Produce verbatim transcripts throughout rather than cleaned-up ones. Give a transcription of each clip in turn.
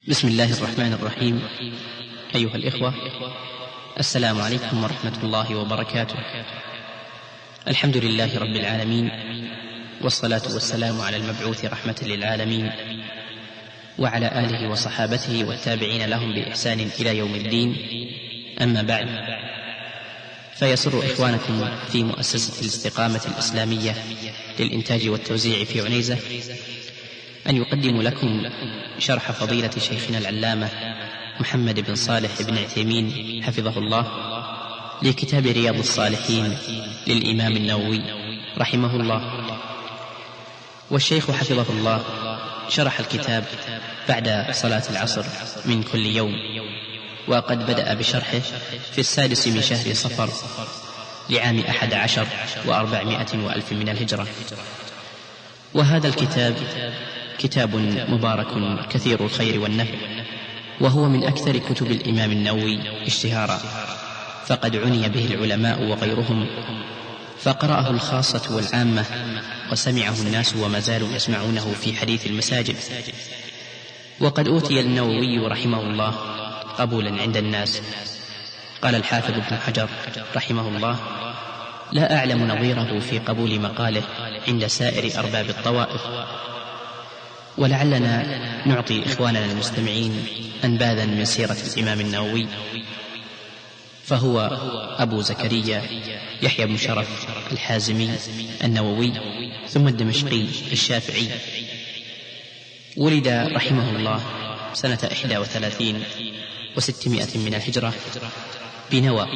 بسم الله الرحمن الرحيم. أيها الإخوة، السلام عليكم ورحمة الله وبركاته. الحمد لله رب العالمين، والصلاة والسلام على المبعوث رحمة للعالمين وعلى آله وصحابته والتابعين لهم بإحسان إلى يوم الدين. أما بعد، فيسر إخوانكم في مؤسسة الاستقامة الإسلامية للإنتاج والتوزيع في عنيزة أن يقدم لكم شرح فضيلة شيخنا العلامة محمد بن صالح بن عثيمين حفظه الله لكتاب رياض الصالحين للإمام النووي رحمه الله. والشيخ حفظه الله شرح الكتاب بعد صلاة العصر من كل يوم، وقد بدأ بشرحه في السادس من شهر صفر لعام أحد عشر وأربعمائة وألف من الهجرة. وهذا الكتاب كتاب مبارك كثير الخير والنفع، وهو من أكثر كتب الإمام النووي اشتهارا، فقد عني به العلماء وغيرهم، فقرأه الخاصة والعامة، وسمعه الناس وما زالوا يسمعونه في حديث المساجد. وقد أوتي النووي رحمه الله قبولا عند الناس. قال الحافظ ابن حجر رحمه الله: لا أعلم نظيره في قبول مقاله عند سائر أرباب الطوائف. ولعلنا نعطي إخواننا المستمعين أنباذا من سيرة الإمام النووي، فهو أبو زكريا يحيى بن شرف الحازمي النووي، ثم الدمشقي الشافعي. ولد رحمه الله سنة إحدى وثلاثين وستمائة من الهجرة بنوى،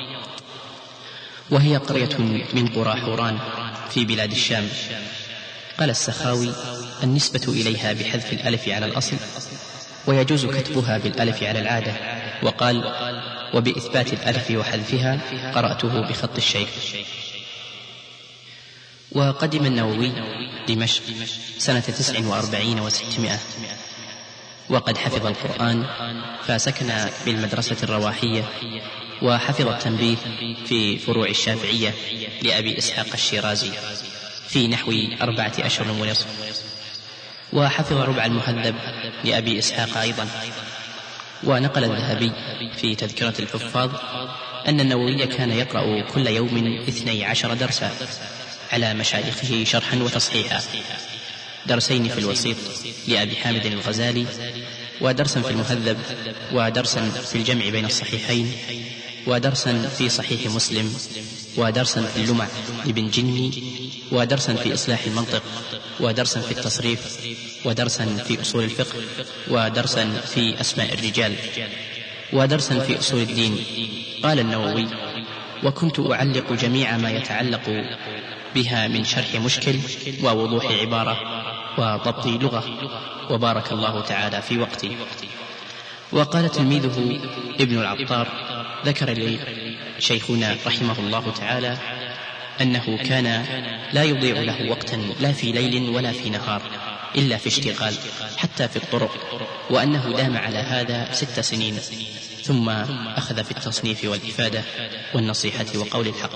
وهي قرية من قرى حوران في بلاد الشام. قال السخاوي: النسبة إليها بحذف الألف على الأصل، ويجوز كتبها بالألف على العادة. وقال: وبإثبات الألف وحذفها قرأته بخط الشيخ. وقدم النووي دمشق سنة تسع وأربعين وستمائة، وقد حفظ القرآن، فسكن بالمدرسة الرواحية، وحفظ التنبيه في فروع الشافعية لأبي إسحاق الشيرازي في نحو أربعة أشهر ونصف، وحفظ ربع المهذب لأبي إسحاق أيضا. ونقل الذهبي في تذكرة الحفاظ أن النووي كان يقرأ كل يوم اثني عشر درسا على مشايخه شرحا وتصحيحا، درسين في الوسيط لأبي حامد الغزالي، ودرسا في المهذب، ودرسا في الجمع بين الصحيحين، ودرسا في صحيح مسلم، ودرسا في اللمع لابن جني، ودرسا في إصلاح المنطق، ودرسا في التصريف، ودرسا في أصول الفقه، ودرسا في أسماء الرجال، ودرسا في أصول الدين. قال النووي: وكنت أعلق جميع ما يتعلق بها من شرح مشكل ووضوح عبارة وضبط لغة، وبارك الله تعالى في وقتي. وقال تلميذه ابن العطار: ذكر لي شيخنا رحمه الله تعالى أنه كان لا يضيع له وقتا لا في ليل ولا في نهار إلا في اشتغال حتى في الطرق، وأنه دام على هذا ست سنين، ثم أخذ في التصنيف والإفادة والنصيحة وقول الحق.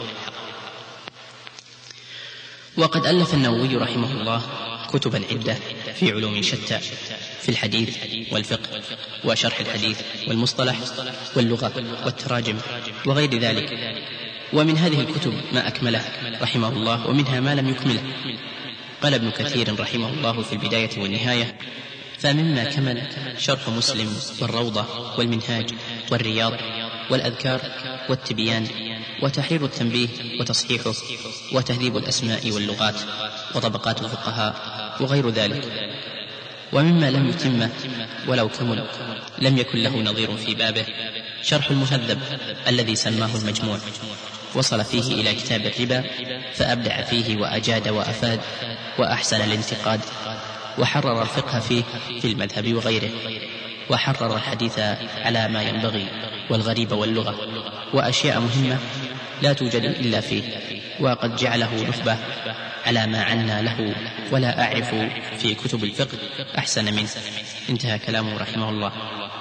وقد ألف النووي رحمه الله كتبا عدة في علوم شتى، في الحديث والفقه وشرح الحديث والمصطلح واللغة والتراجم وغير ذلك. ومن هذه الكتب ما أكمله رحمه الله، ومنها ما لم يكمله. قال ابن كثير رحمه الله في البداية والنهاية: فمما كمل شرح مسلم والروضة والمنهاج والرياض والأذكار والتبيان وتحرير التنبيه وتصحيحه وتهذيب الأسماء واللغات وطبقات الفقهاء وغير ذلك. ومما لم يتم ولو كمل لم يكن له نظير في بابه شرح المهذب الذي سماه المجموع، وصل فيه إلى كتاب الربا فأبدع فيه وأجاد وأفاد وأحسن الانتقاد، وحرر الفقه فيه في المذهب وغيره، وحرر الحديث على ما ينبغي والغريب واللغة وأشياء مهمة لا توجد إلا فيه، وقد جعله نخبة على ما عنا له، ولا أعرف في كتب الفقه أحسن منه. انتهى كلامه رحمه الله.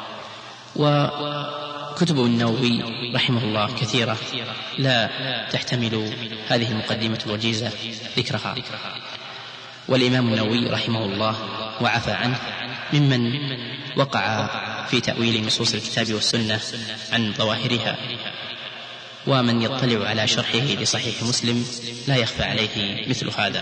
وكتب النووي رحمه الله كثيرة لا تحتمل هذه المقدمة الوجيزة ذكرها. والإمام النووي رحمه الله وعفى عنه ممن وقع في تأويل نصوص الكتاب والسنة عن ظواهرها، ومن يطلع على شرحه لصحيح مسلم لا يخفى عليه مثل هذا.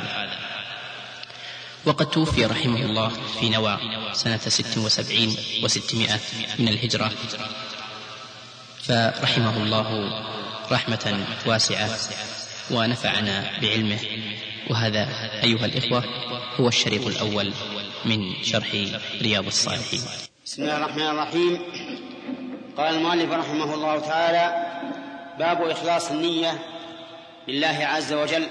وقد توفي رحمه الله في نوى سنة ست وسبعين وستمائة من الهجرة، فرحمه الله رحمة واسعة ونفعنا بعلمه. وهذا أيها الإخوة هو الشريط الأول من شرح رياض الصالحين. بسم الله الرحمن الرحيم. قال المؤلف رحمه الله تعالى: باب إخلاص النية لله عز وجل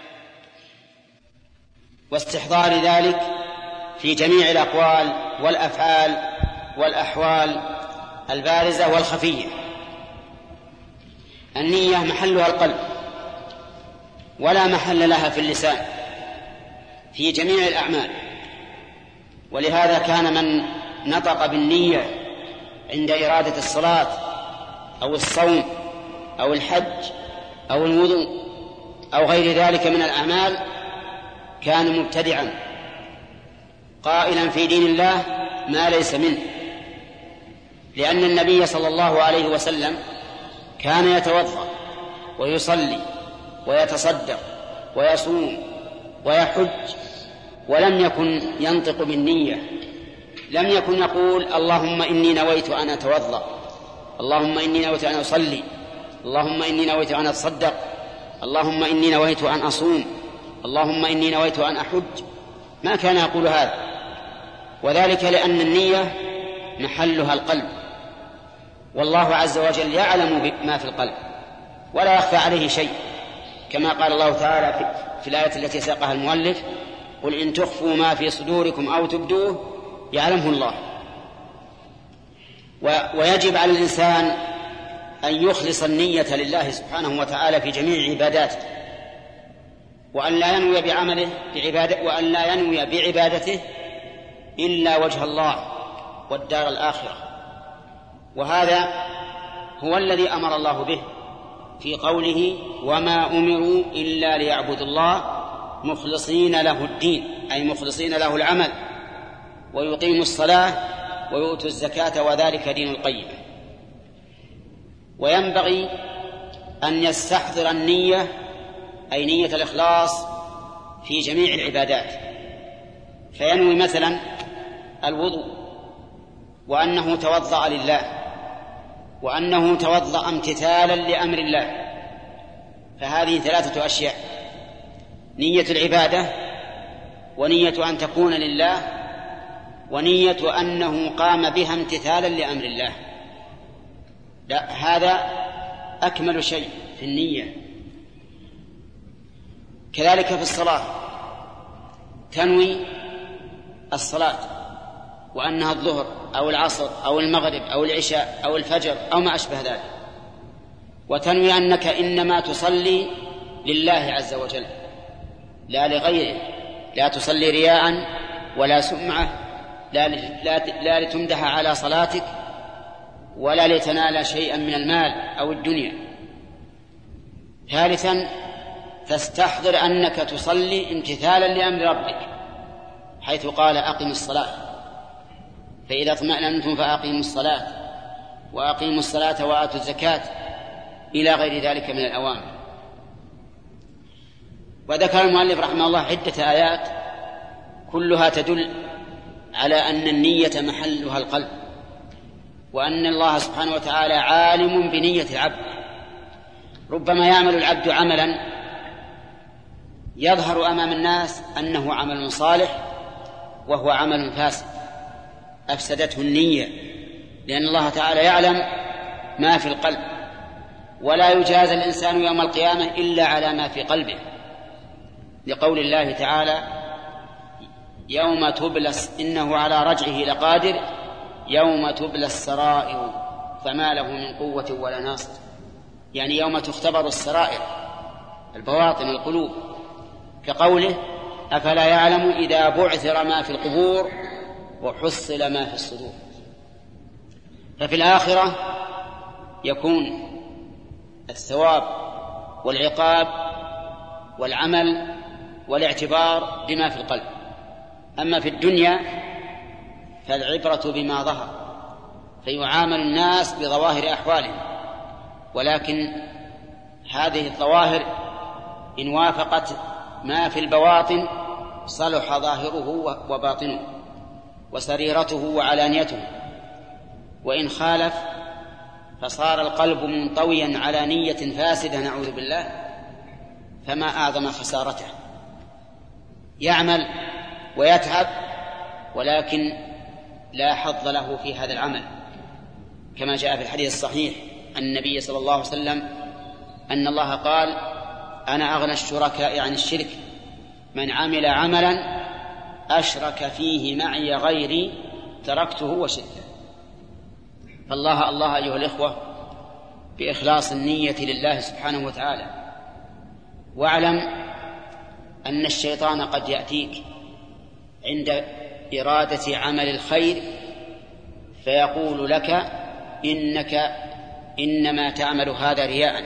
واستحضار ذلك في جميع الأقوال والأفعال والأحوال البارزة والخفية. النية محلها القلب ولا محل لها في اللسان في جميع الأعمال، ولهذا كان من نطق بالنية عند إرادة الصلاة أو الصوم أو الحج أو الوضوء أو غير ذلك من الأعمال كان مبتدعا قائلا في دين الله ما ليس منه، لأن النبي صلى الله عليه وسلم كان يتوضأ ويصلي ويتصدق ويصوم ويحج ولم يكن ينطق بالنية، لم يكن يقول اللهم إني نويت أن أتوضأ، اللهم إني نويت أن أصلي، اللهم إني نويت أن أتصدق، اللهم إني نويت أن أصوم، اللهم إني نويت أن أحج. ما كان يقول هذا، وذلك لأن النية محلها القلب، والله عز وجل يعلم ما في القلب ولا يخفى عليه شيء، كما قال الله تعالى في الآية التي ساقها المؤلف: قل إن تخفوا ما في صدوركم أو تبدوه يعلمه الله. ويجب على الإنسان أن يخلص النية لله سبحانه وتعالى في جميع عباداته، وأن لا ينوي بعمله بعبادة وأن لا ينوي بعبادته إلا وجه الله والدار الآخرة. وهذا هو الذي أمر الله به في قوله: وما أمروا إلا ليعبدوا الله مخلصين له الدين، أي مخلصين له العمل، ويقيموا الصلاة ويؤتوا الزكاة وذلك دين القيم. وينبغي أن يستحضر النية، أي نية الإخلاص، في جميع العبادات، فينوي مثلا الوضوء وأنه توضأ لله، وأنه توضأ امتثالا لأمر الله، فهذه ثلاثة أشياء: نية العبادة، ونية أن تكون لله، ونية أنه قام بها امتثالا لأمر الله. لا، هذا أكمل شيء في النية. كذلك في الصلاة تنوي الصلاة وأنها الظهر أو العصر أو المغرب أو العشاء أو الفجر أو ما أشبه ذلك، وتنوي أنك إنما تصلي لله عز وجل لا لغيره، لا تصلي رياء ولا سمعة، لا, لا, لا لتمدح على صلاتك ولا لتنال شيئا من المال أو الدنيا. ثالثا تستحضر أنك تصلي امتثالا لأمر ربك، حيث قال أقم الصلاة، فإذا اطمأننتم فأقيموا الصلاة وأقيموا الصلاة وآتوا الزكاة إلى غير ذلك من الأوامر. وذكر المؤلف رحمه الله عدة آيات كلها تدل على أن النية محلها القلب، وأن الله سبحانه وتعالى عالم بنية العبد. ربما يعمل العبد عملا يظهر أمام الناس أنه عمل صالح وهو عمل فاسد أفسدته النية، لأن الله تعالى يعلم ما في القلب، ولا يجازى الإنسان يوم القيامة إلا على ما في قلبه، لقول الله تعالى: يوم تبلس إنه على رجعه لقادر يوم تبلى السرائر فما له من قوة ولا ناصر، يعني يوم تختبر السرائر البواطن القلوب، كقوله: أفلا يعلم إذا بعثر ما في القبور وحصل ما في الصدور. ففي الآخرة يكون الثواب والعقاب والعمل والاعتبار بما في القلب. أما في الدنيا فالعبرة بما ظهر، فيعامل الناس بظواهر أحوالهم، ولكن هذه الظواهر إن وافقت ما في البواطن صلح ظاهره وباطنه وسريرته وعلانيته، وإن خالف فصار القلب منطويا على نية فاسدة نعوذ بالله، فما أعظم خسارته. يعمل ويتعب ولكن لا حظ له في هذا العمل، كما جاء في الحديث الصحيح عن النبي صلى الله عليه وسلم أن الله قال: أنا أغنى الشركاء عن الشرك، من عمل عملا أشرك فيه معي غيري تركته وشركه. فالله الله أيها الإخوة بإخلاص النية لله سبحانه وتعالى. واعلم أن الشيطان قد يأتيك عند إرادة عمل الخير فيقول لك إنك إنما تعمل هذا رياء،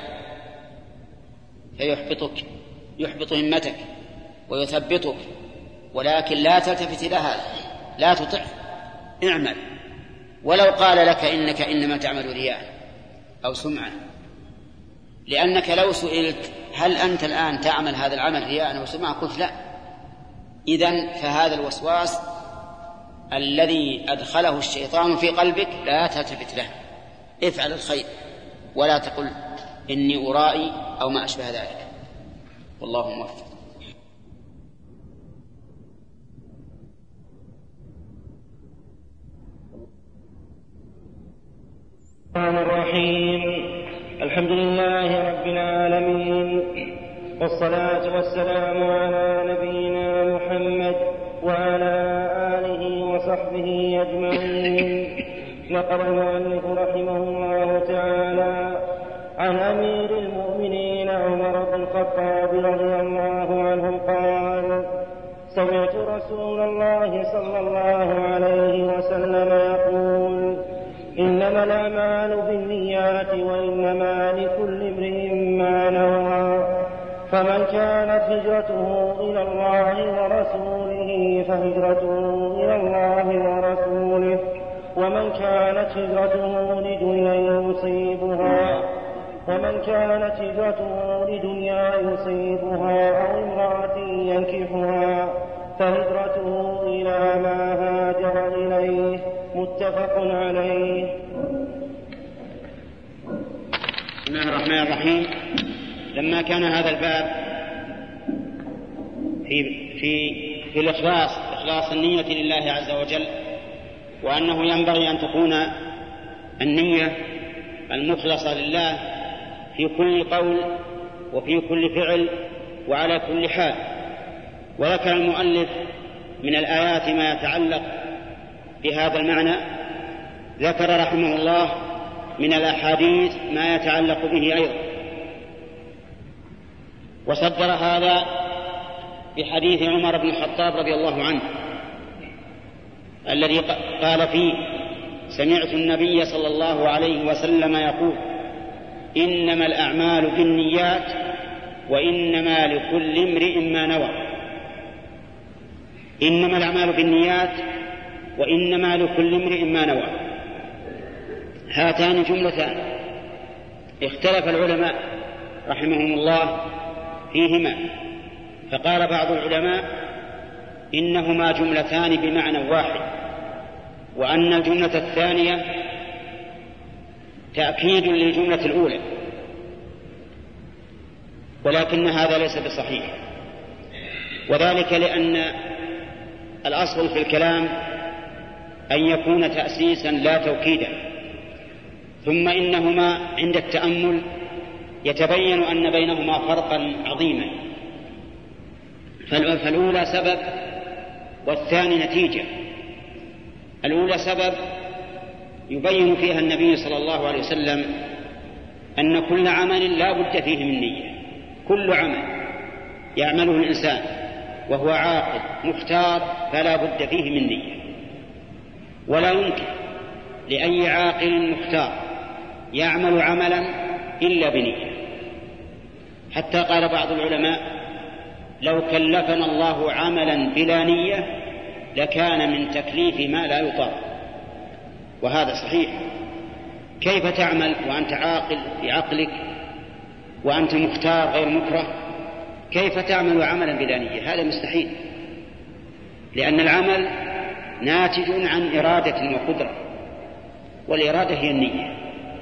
فيحبطك يحبط همتك ويثبطك، ولكن لا تلتفت إلى هذا، لا تطع، اعمل ولو قال لك إنك إنما تعمل رياء أو سمعة، لأنك لو سئلت هل أنت الآن تعمل هذا العمل رياء أو سمعة قلت لا، إذن فهذا الوسواس الذي أدخله الشيطان في قلبك لا تلتفت له، افعل الخير ولا تقل إني أرائي أو ما أشبه ذلك. والله موفق. الرحمن الرحيم. الحمد لله رب العالمين، والصلاة والسلام على نبينا محمد وعلى آله وصحبه أجمعين. نقل المؤلف رحمه الله تعالى عن أمير المؤمنين عمر بن الخطاب رضي الله عنه قال: سمعت رسول الله صلى الله عليه وسلم يقول: إنما الأعمال بالنيات وإنما لكل امرئ ما نوى، فمن كانت هجرته إلى الله ورسوله فهجرته إلى الله ورسوله، ومن كانت هجرته لدنيا يصيبها ومن كانت هجرته لدنيا يصيبها أو امرأة ينكحها فهجرته إلى ما هاجر إليه. متفق عليه. بسم الله الرحمن الرحيم. لما كان هذا الباب في في في الإخلاص إخلاص النية لله عز وجل، وأنه ينبغي أن تكون النية المخلصة لله في كل قول وفي كل فعل وعلى كل حال، وذكر المؤلف من الآيات ما يتعلق بهذا المعنى، ذكر رحمه الله من الأحاديث ما يتعلق به أيضا، وصدر هذا بحديث عمر بن الخطاب رضي الله عنه الذي قال فيه: سمعت النبي صلى الله عليه وسلم يقول: إنما الأعمال بالنيات وإنما لكل امرئ ما نوى. إنما الأعمال بالنيات وإنما لكل امرئ ما نوى، هاتان جملتان اختلف العلماء رحمهم الله فيهما، فقال بعض العلماء إنهما جملتان بمعنى واحد، وأن الجملة الثانية تأكيد للجملة الأولى، ولكن هذا ليس بصحيح، وذلك لأن الأصل في الكلام أن يكون تأسيسا لا توكيدا، ثم إنهما عند التأمل يتبين أن بينهما فرقا عظيما، فالأولى سبب والثاني نتيجة. الأولى سبب يبين فيها النبي صلى الله عليه وسلم أن كل عمل لا بد فيه من نية، كل عمل يعمله الإنسان وهو عاقل مختار فلا بد فيه من نية، ولا يمكن لأي عاقل مختار يعمل عملا إلا بنية. حتى قال بعض العلماء لو كلفنا الله عملا بلا نية لكان من تكليف ما لا يطاق، وهذا صحيح. كيف تعمل وأنت عاقل بعقلك وأنت مختار غير مكره؟ كيف تعمل عملا بلا نية؟ هذا مستحيل، لأن العمل ناتج عن إرادة وقدرة، والإرادة هي النية.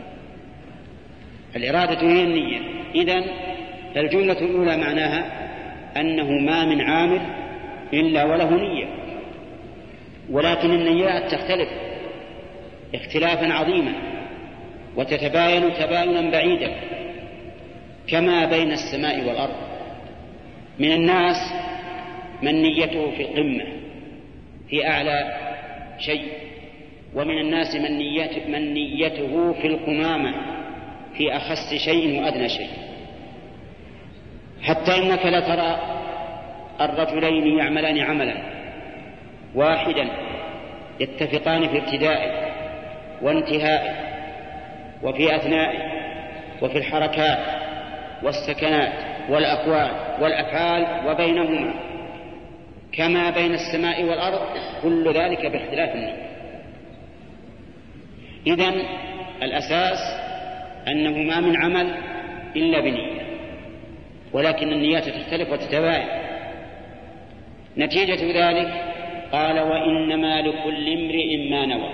الإرادة هي النية. إذن فالجملة الأولى معناها أنه ما من عامل إلا وله نية، ولكن النيات تختلف اختلافا عظيما وتتباين تباينا بعيدا كما بين السماء والأرض. من الناس من نيته في القمة في أعلى شيء، ومن الناس من نيته, من نيته في القمامة في أخس شيء وأدنى شيء، حتى إنك لترى الرجلين يعملان عملا واحدا يتفقان في ابتدائه وانتهائه وفي أثنائه وفي الحركات والسكنات والأقوال والأفعال وبينهما كما بين السماء والأرض، كل ذلك باختلاف النية. إذن الأساس أنه ما من عمل إلا بنية، ولكن النيات تختلف وتتباين. نتيجة ذلك قال وإنما لكل امرئ ما نوى.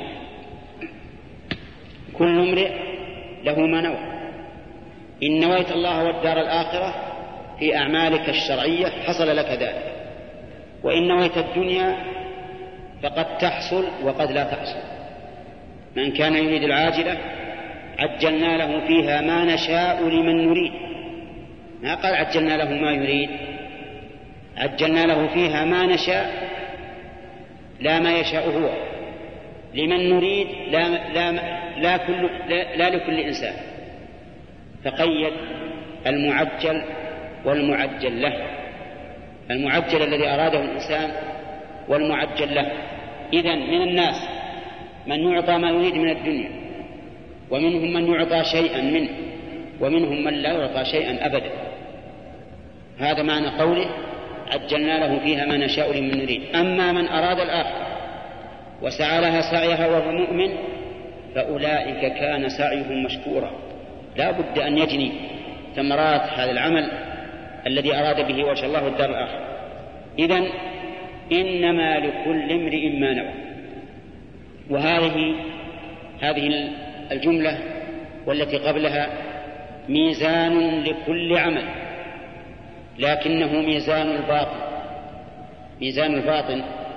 كل امرئ له ما نوى. إن نويت الله والدار الآخرة في أعمالك الشرعية حصل لك ذلك، وإن نويت الدنيا فقد تحصل وقد لا تحصل. من كان يريد العاجلة عجلنا له فيها ما نشاء لمن نريد. ما قال عجلنا له ما يريد، عجلنا له فيها ما نشاء، لا ما يشاء هو، لمن نريد، لا, لا, لا, كل لا, لا لكل إنسان. فقيد المعجل والمعجل له، المعجل الذي أراده الإنسان والمعجل له. إذن من الناس من يعطى ما يريد من الدنيا، ومنهم من يعطى شيئا منه، ومنهم من لا يعطى شيئا أبدا. هذا معنى قوله عجلنا له فيها ما نشاء لمن نريد. أما من أراد الآخرة وسعى لها سعيها وهو مؤمن فأولئك كان سعيهم مشكورا. لا بد أن يجني ثمرات هذا العمل الذي أراد به وجه الله الدار الآخرة. إذن إنما لكل امرئ ما نوى. وهذه هذه الجملة والتي قبلها ميزان لكل عمل، لكنه ميزان الباطن، ميزان الباطن.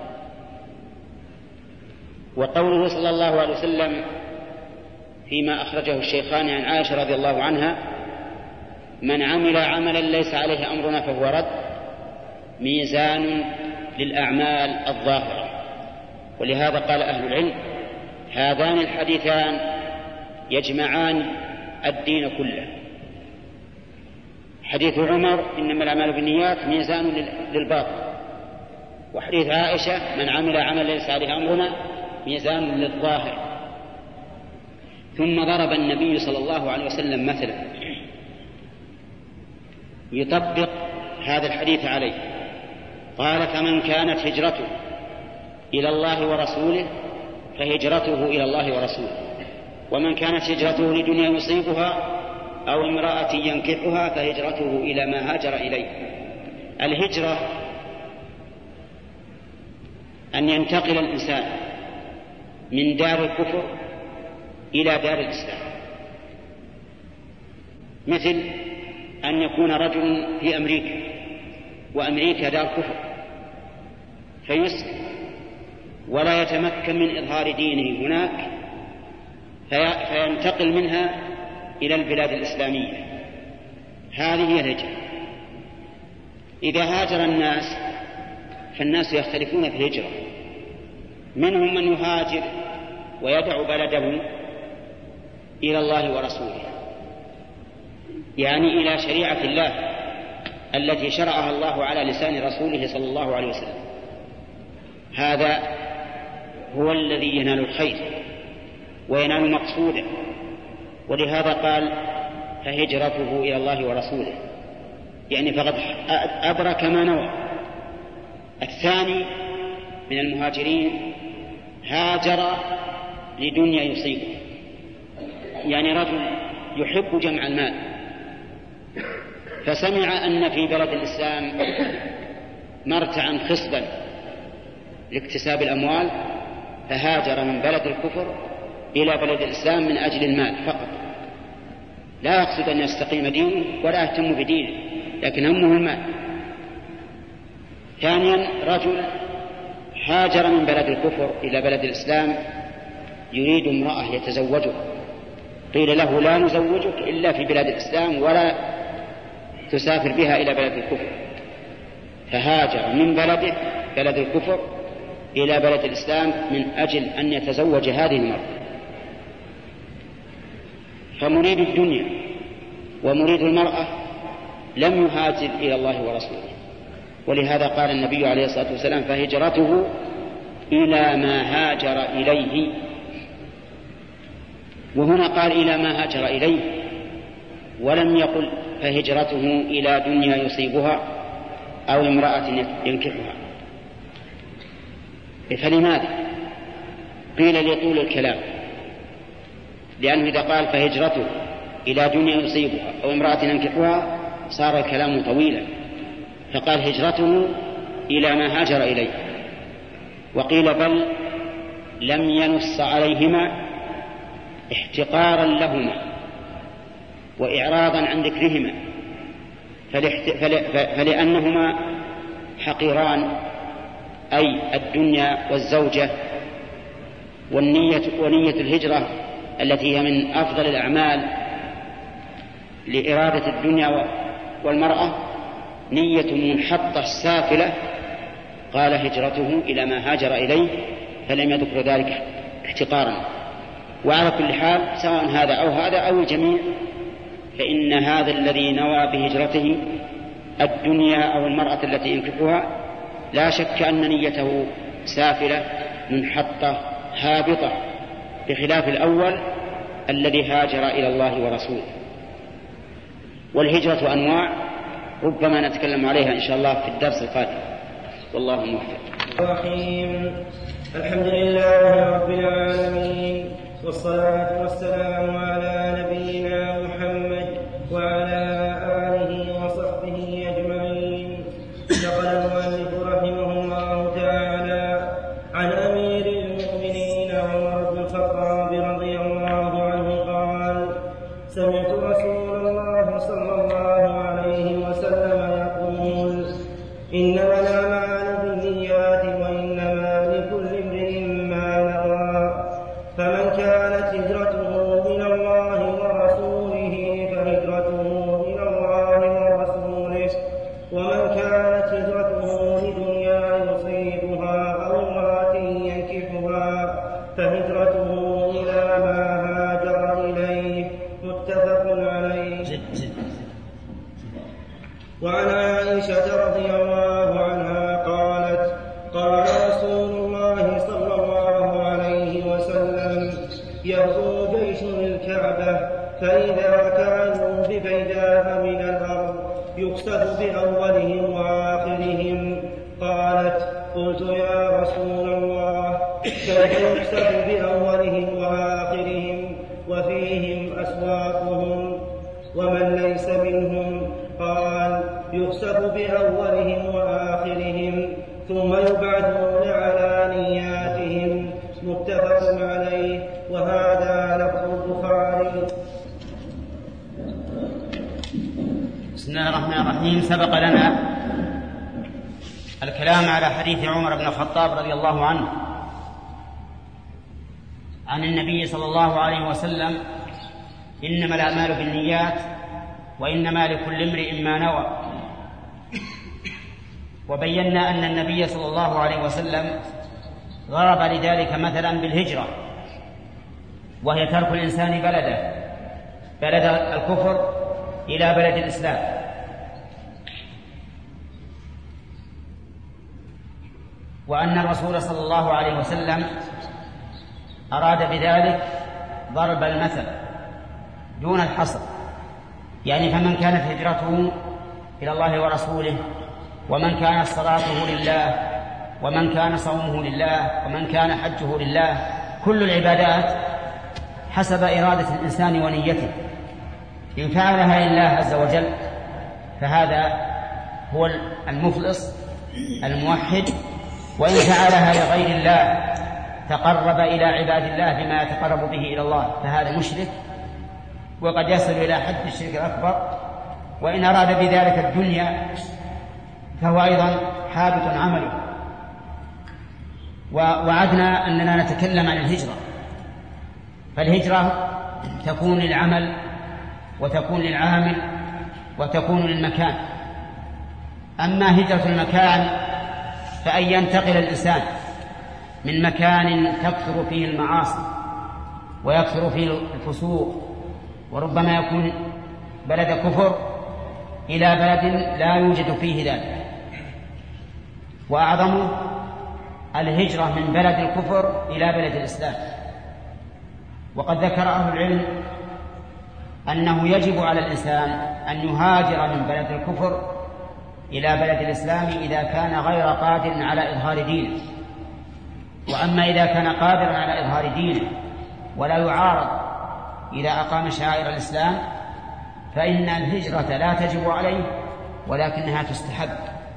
وقوله صلى الله عليه وسلم فيما أخرجه الشيخان عن عائشة رضي الله عنها من عمل عملا ليس عليه أمرنا فهو رد، ميزان للأعمال الظاهرة. ولهذا قال أهل العلم هذان الحديثان يجمعان الدين كله. حديث عمر إنما الأعمال بالنيات ميزان للباطن، وحديث عائشة من عمل عملا ليس عليه أمرنا ميزان للظاهر. ثم ضرب النبي صلى الله عليه وسلم مثلا يطبق هذا الحديث عليه. قال فمن كانت هجرته إلى الله ورسوله فهجرته إلى الله ورسوله، ومن كانت هجرته لدنيا يصيبها أو امرأة ينكحها فهجرته إلى ما هاجر إليه. الهجرة أن ينتقل الإنسان من دار الكفر إلى دار الإسلام، مثل أن يكون رجل في أمريكا وأمريكا دار كفر فيسلم ولا يتمكن من إظهار دينه هناك فينتقل منها إلى البلاد الإسلامية. هذه هي الهجرة. إذا هاجر الناس فالناس يختلفون في الهجرة، منهم من يهاجر ويدع بلده إلى الله ورسوله، يعني إلى شريعة الله التي شرعها الله على لسان رسوله صلى الله عليه وسلم. هذا هو الذي ينال الخير وينال مقصوده، ولهذا قال فهجرته إلى الله ورسوله. يعني فقد أدرك ما نوى. الثاني من المهاجرين هاجر لدنيا يصيبه، يعني رجل يحب جمع المال فسمع أن في بلد الإسلام مرتعا خصبا لاكتساب الأموال، فهاجر من بلد الكفر إلى بلد الإسلام من أجل المال فقط، لا يقصد أن يستقيم دينه ولا يهتم بدينه، لكن همه المال. ثانيا رجل هاجر من بلد الكفر إلى بلد الإسلام يريد امرأة يتزوجها، قيل له لا نزوجك إلا في بلاد الإسلام ولا تسافر بها إلى بلد الكفر، فهاجر من بلده بلد الكفر إلى بلد الإسلام من أجل أن يتزوج هذه المرأة. فمريد الدنيا ومريد المرأة لم يهاجر إلى الله ورسوله، ولهذا قال النبي عليه الصلاة والسلام فهجرته إلى ما هاجر إليه، وهنا قال إلى ما هاجر إليه ولم يقل فهجرته إلى دنيا يصيبها أو امرأة ينكحها. فلماذا؟ قيل لطول الكلام، لأنه إذا قال فهجرته إلى دنيا يصيبها أو امرأة ينكحها صار الكلام طويلا، فقال هجرته إلى ما هاجر إليه. وقيل بل لم ينص عليهما احتقارا لهما وإعراضا عن ذكرهما، فلأنهما حقيران، أي الدنيا والزوجة والنية ونية الهجرة التي هي من أفضل الأعمال لإرادة الدنيا والمرأة نية منحطة سافلة، قال هجرته إلى ما هاجر إليه فلم يذكر ذلك احتقارا. وعلى كل حال سواء هذا أو هذا أو الجميع، فإن هذا الذي نوى بهجرته الدنيا أو المرأة التي ينكحها لا شك أن نيته سافلة منحطة هابطة، بخلاف الأول الذي هاجر إلى الله ورسوله. والهجرة أنواع ربما نتكلم عليها إن شاء الله في الدرس القادم، والله موفق. الرحيم. الحمد لله رب العالمين، والصلاة والسلام على نبينا محمد وعلى آله وصحبه أجمعين. نقل المؤلف رحمه الله تعالى عن أمير المؤمنين عمر بن الخطاب رضي الله عنه قال: سمعت رسول الله صلى الله عليه وسلم يقول: إنما الأعمال بالنيات وإنما لكل امرئ ما نوى، فمن كانت هجرته إلى الله ورسوله فهجرته إلى الله ورسوله، ومن كانت هجرته لدنيا يصيبها أو امرأة ينكحها فهجرته إلى ما هاجر إليه. متفق عليه. وعن عائشة رضي الله عنها قالت: قال رسول الله صلى الله عليه وسلم: يغزو جيش الكعبة فإذا كانوا ببيداء من الأرض يقصد بأولهم وآخرهم. قالت: قلت يا رسول الله كيف يقصد بأولهم وآخرهم وفيهم أسواقهم ومن ليس منهم؟ قال: يقصد بأولهم وآخرهم ثم يبعثون على نياتهم. متفق عليه، وهذا لفظ البخاري. بسم الله الرحمن الرحيم. سبق لنا الكلام على حديث عمر بن الخطاب رضي الله عنه عن النبي صلى الله عليه وسلم: إنما الأعمال بالنيات وإنما لكل امرئ ما نوى. وبينا أن النبي صلى الله عليه وسلم ضرب لذلك مثلا بالهجرة، وهي ترك الإنسان بلده بلد الكفر إلى بلد الإسلام. وأن الرسول صلى الله عليه وسلم أراد بذلك ضرب المثل دون الحصر، يعني فمن كانت هجرته إلى الله ورسوله، ومن كانت صلاته لله، ومن كان صومه لله، ومن كان حجه لله، كل العبادات حسب إرادة الإنسان ونيته. إن فعلها لله عز وجل فهذا هو المخلص الموحد، وإن فعلها لغير الله تقرب إلى عباد الله بما يتقرب به إلى الله فهذا مشرك، وقد يصل إلى حد الشرك الأكبر. وإن أراد بذلك الدنيا فهو أيضا حابط عمله. ووعدنا أننا نتكلم عن الهجرة، فالهجرة تكون للعمل وتكون للعامل وتكون للمكان. أما هجرة المكان فأن ينتقل الإنسان من مكان تكثر فيه المعاصي ويكثر فيه الفسوق وربما يكون بلد كفر إلى بلد لا يوجد فيه ذلك. وأعظم الهجرة من بلد الكفر إلى بلد الإسلام. وقد ذكر أهل العلم أنه يجب على الإنسان أن يهاجر من بلد الكفر إلى بلد الإسلام إذا كان غير قادر على إظهار دينه. وأما إذا كان قادرا على إظهار دينه ولا يعارض إذا أقام شعائر الإسلام فإن الهجرة لا تجب عليه ولكنها تستحب.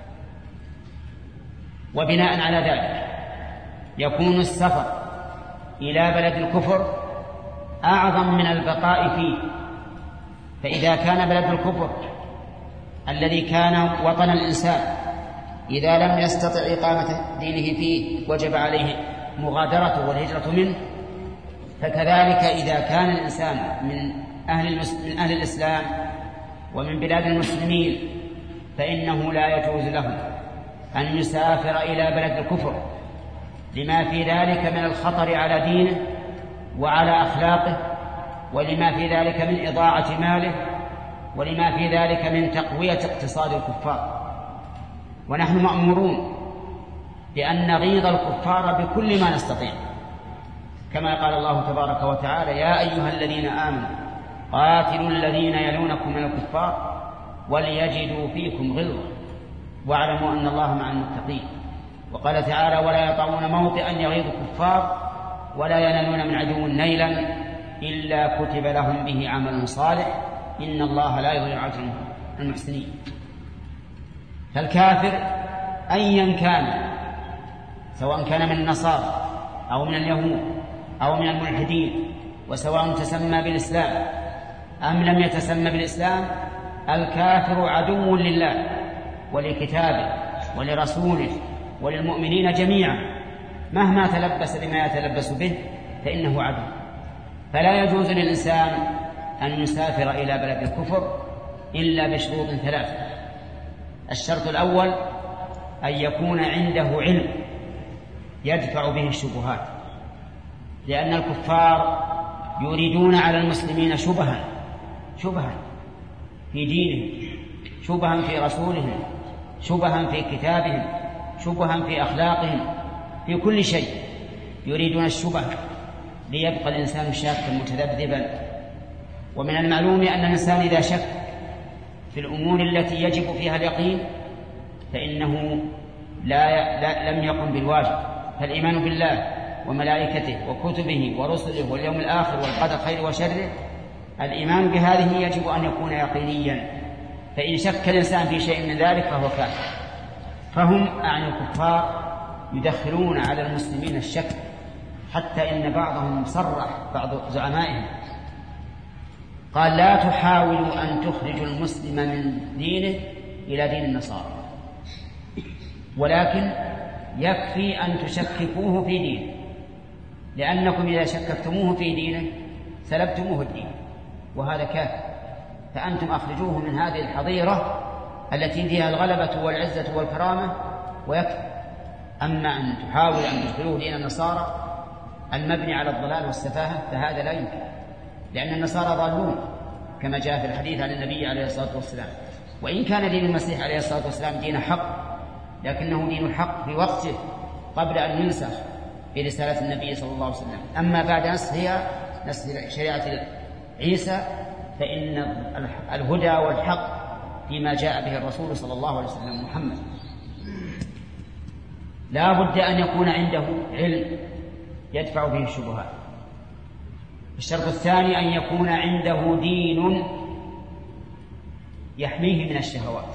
وبناء على ذلك يكون السفر إلى بلد الكفر أعظم من البقاء فيه. فإذا كان بلد الكفر الذي كان وطن الإنسان إذا لم يستطع إقامة دينه فيه وجب عليه مغادرته والهجرة منه، فكذلك إذا كان الإنسان من أهل, من أهل الإسلام ومن بلاد المسلمين فإنه لا يجوز له أن يسافر إلى بلد الكفر لما في ذلك من الخطر على دينه وعلى أخلاقه، ولما في ذلك من إضاعة ماله، ولما في ذلك من تقوية اقتصاد الكفار. ونحن مأمورون بأن نغيظ الكفار بكل ما نستطيع، كما قال الله تبارك وتعالى: يا أيها الذين آمنوا قاتلوا الذين يلونكم من الكفار وليجدوا فيكم غلظة واعلموا أن الله مع المتقين. وقال تعالى: ولا يطعون موطئا يغيظ الكفار ولا ينالون من عدو نيلا إلا كتب لهم به عمل صالح إن الله لا يضيع أجر المحسنين. فالكافر أيا كان، سواء كان من النصارى أو من اليهود أو من الملحدين، وسواء تسمى بالإسلام أم لم يتسمى بالإسلام، الكافر عدو لله ولكتابه ولرسوله وللمؤمنين جميعا، مهما تلبس بما يتلبس به فإنه عدو. فلا يجوز للإنسان أن يسافر إلى بلد الكفر إلا بشروط ثلاثة. الشرط الأول أن يكون عنده علم يدفع به الشبهات، لأن الكفار يريدون على المسلمين شبها شبها في دينهم، شبها في رسولهم، شبها في كتابهم، شبها في أخلاقهم، في كل شيء يريدون الشبه ليبقى الإنسان شاكا متذبذبا. ومن المعلوم أن الإنسان إذا شك في الأمور التي يجب فيها اليقين فإنه لا, لا لم يقم بالواجب. فالإيمان بالله وملائكته وكتبه ورسله واليوم الآخر والقدر خير وشره، الإيمان بهذه يجب أن يكون يقينيا. فإن شك الإنسان في شيء من ذلك فهو كافر. فهم أعني الكفار يدخلون على المسلمين الشك، حتى إن بعضهم صرح بعض زعمائهم قال: لا تحاولوا أن تخرجوا المسلم من دينه إلى دين النصارى، ولكن يكفي أن تشككوه في دينه، لأنكم إذا شككتموه في دينه سلبتموه الدين، وهذا كافر. فأنتم أخرجوه من هذه الحظيرة التي فيها الغلبة والعزة والكرامة ويكفي. أما أن تحاول أن تدخلوه دين النصارى المبني على الضلال والسفاهة فهذا لا يمكن، لأن النصارى ضالون كما جاء في الحديث عن النبي عليه الصلاة والسلام. وإن كان دين المسيح عليه الصلاة والسلام دين حق، لكنه دين الحق في وقته قبل أن ينسخ برسالة النبي صلى الله عليه وسلم. أما بعد نسخها نسخ شريعة عيسى فإن الهدى والحق فيما جاء به الرسول صلى الله عليه وسلم محمد. لا بد أن يكون عنده علم يدفع به الشبهات. الشرط الثاني أن يكون عنده دين يحميه من الشهوات،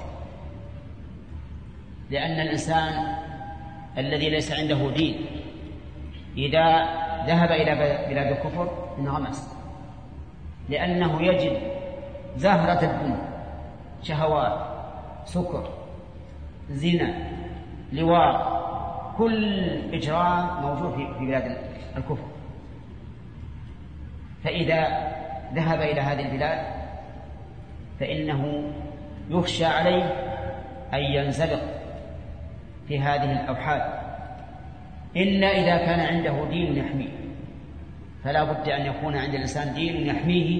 لأن الإنسان الذي ليس عنده دين إذا ذهب إلى بلاد الكفر انغمس، لأنه يجد زهرة الدنيا، شهوات، سكر، زنا، لواط، كل إجرام موجود في بلاد الكفر. فإذا ذهب إلى هذه البلاد فإنه يخشى عليه أن ينزلق في هذه الأوحاد، إلا إذا كان عنده دين يحميه. فلا بد أن يكون عند الإنسان دين يحميه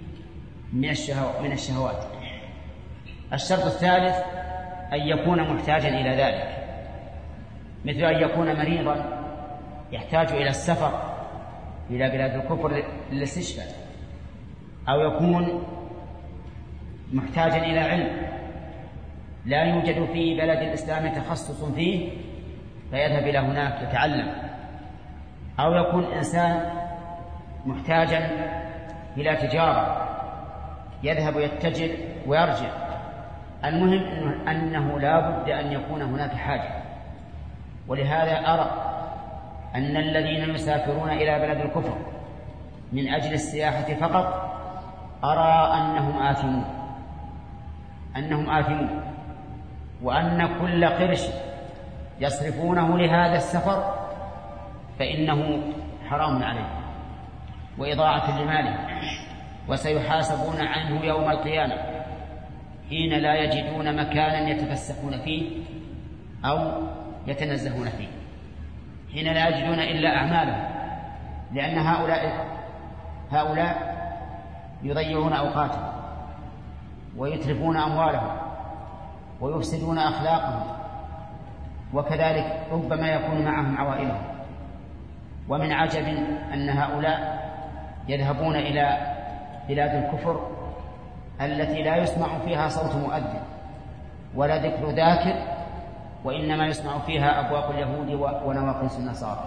من الشهوات. الشرط الثالث أن يكون محتاجا إلى ذلك، مثل أن يكون مريضا يحتاج إلى السفر إلى بلاد الكفر للاستشفاء، أو يكون محتاجا إلى علم لا يوجد في بلد الإسلام تخصص فيه فيذهب إلى هناك يتعلم، أو يكون إنسان محتاجا إلى تجارة يذهب يتجر ويرجع. المهم أنه لا بد أن يكون هناك حاجة. ولهذا أرى أن الذين يسافرون إلى بلد الكفر من أجل السياحة فقط أرى أنهم آثمون أنهم آثمون وأن كل قرش يصرفونه لهذا السفر فإنه حرام عليه وإضاعة لماله، وسيحاسبون عنه يوم القيامة حين لا يجدون مكانا يتفسحون فيه أو يتنزهون فيه، حين لا يجدون إلا أعمالهم، لأن هؤلاء هؤلاء يضيعون أوقاتهم ويتلفون أموالهم ويفسدون أخلاقهم، وكذلك ربما يكون معهم عوائلهم. ومن عجب أن هؤلاء يذهبون إلى بلاد الكفر التي لا يسمع فيها صوت مؤذن ولا ذكر ذاكر، وإنما يسمع فيها أبواق اليهود ونواقص النصارى،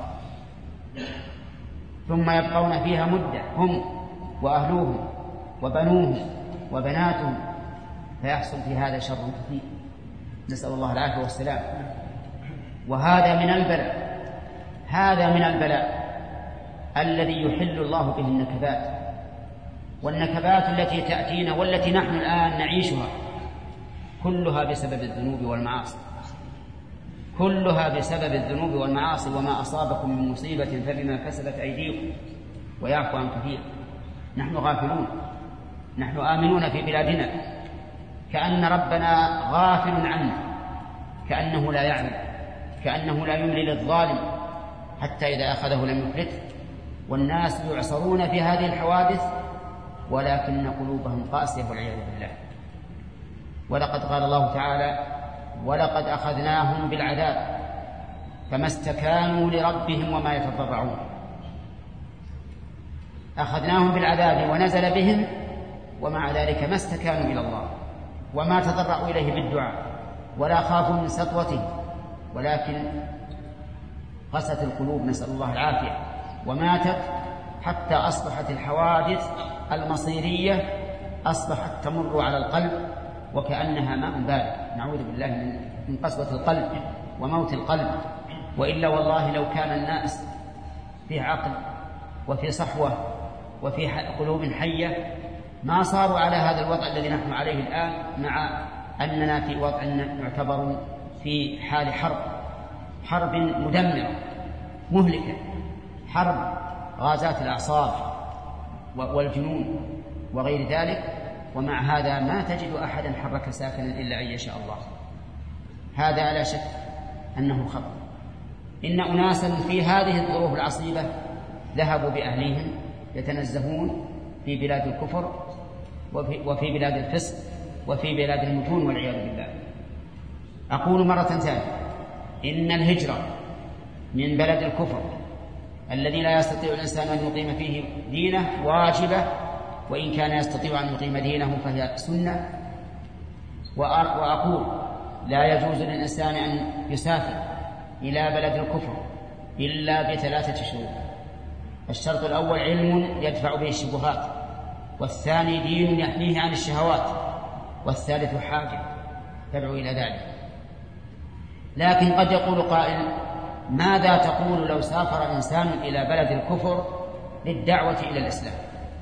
ثم يبقون فيها مدة هم وأهلوهم وبنوهم وبناتهم، فيحصل في هذا شر كثير، نسأل الله العافية والسلام. وهذا من البلاء هذا من البلاء الذي يحل الله به النكبات، والنكبات التي تأتينا والتي نحن الآن نعيشها كلها بسبب الذنوب والمعاصي، كلها بسبب الذنوب والمعاصي. وما أصابكم من مصيبة فبما كسبت أيديكم ويعفو عن كثير. نحن غافلون، نحن آمنون في بلادنا كأن ربنا غافل عنا، كأنه لا يعلم، كأنه لا يملي للظالم حتى إذا أخذه لم يفلته. والناس يعصرون في هذه الحوادث ولكن قلوبهم قاسية والعياذ بالله. ولقد قال الله تعالى: ولقد أخذناهم بالعذاب فما استكانوا لربهم وما يتضرعون. أخذناهم بالعذاب ونزل بهم، ومع ذلك ما استكانوا إلى الله وما تضرعوا إليه بالدعاء ولا خافوا من سطوته، ولكن قست القلوب، نسأل الله العافية، وماتت حتى أصبحت الحوادث المصيرية أصبحت تمر على القلب وكأنها ماء بارد، نعوذ بالله من قسوة القلب وموت القلب. وإلا والله لو كان الناس في عقل وفي صحوة وفي قلوب حية ما صاروا على هذا الوضع الذي نحن عليه الآن، مع أننا في وضع نعتبر في حال حرب حرب مدمرة مهلكة، حرب غازات الأعصاب والجنون وغير ذلك. ومع هذا ما تجد أحدا حرك ساكنا إلا أن يشاء الله. هذا لا شك أنه خطر. إن أناسا في هذه الظروف العصيبة ذهبوا بأهليهم يتنزهون في بلاد الكفر وفي, وفي بلاد الفسق وفي بلاد المجون والعياذ بالله. أقول مرة ثانية: إن الهجرة من بلد الكفر الذي لا يستطيع الإنسان أن يقيم فيه دينه واجبة، وإن كان يستطيع أن يقيم دينه فهي سنة. وأقول لا يجوز للإنسان أن يسافر إلى بلد الكفر إلا بثلاثة شروط. الشرط الأول علم يدفع به الشبهات، والثاني دين يحميه عن الشهوات، والثالث حاجة تدعو إلى ذلك. لكن قد يقول قائل ماذا تقول لو سافر إنسان إلى بلد الكفر للدعوة إلى الإسلام؟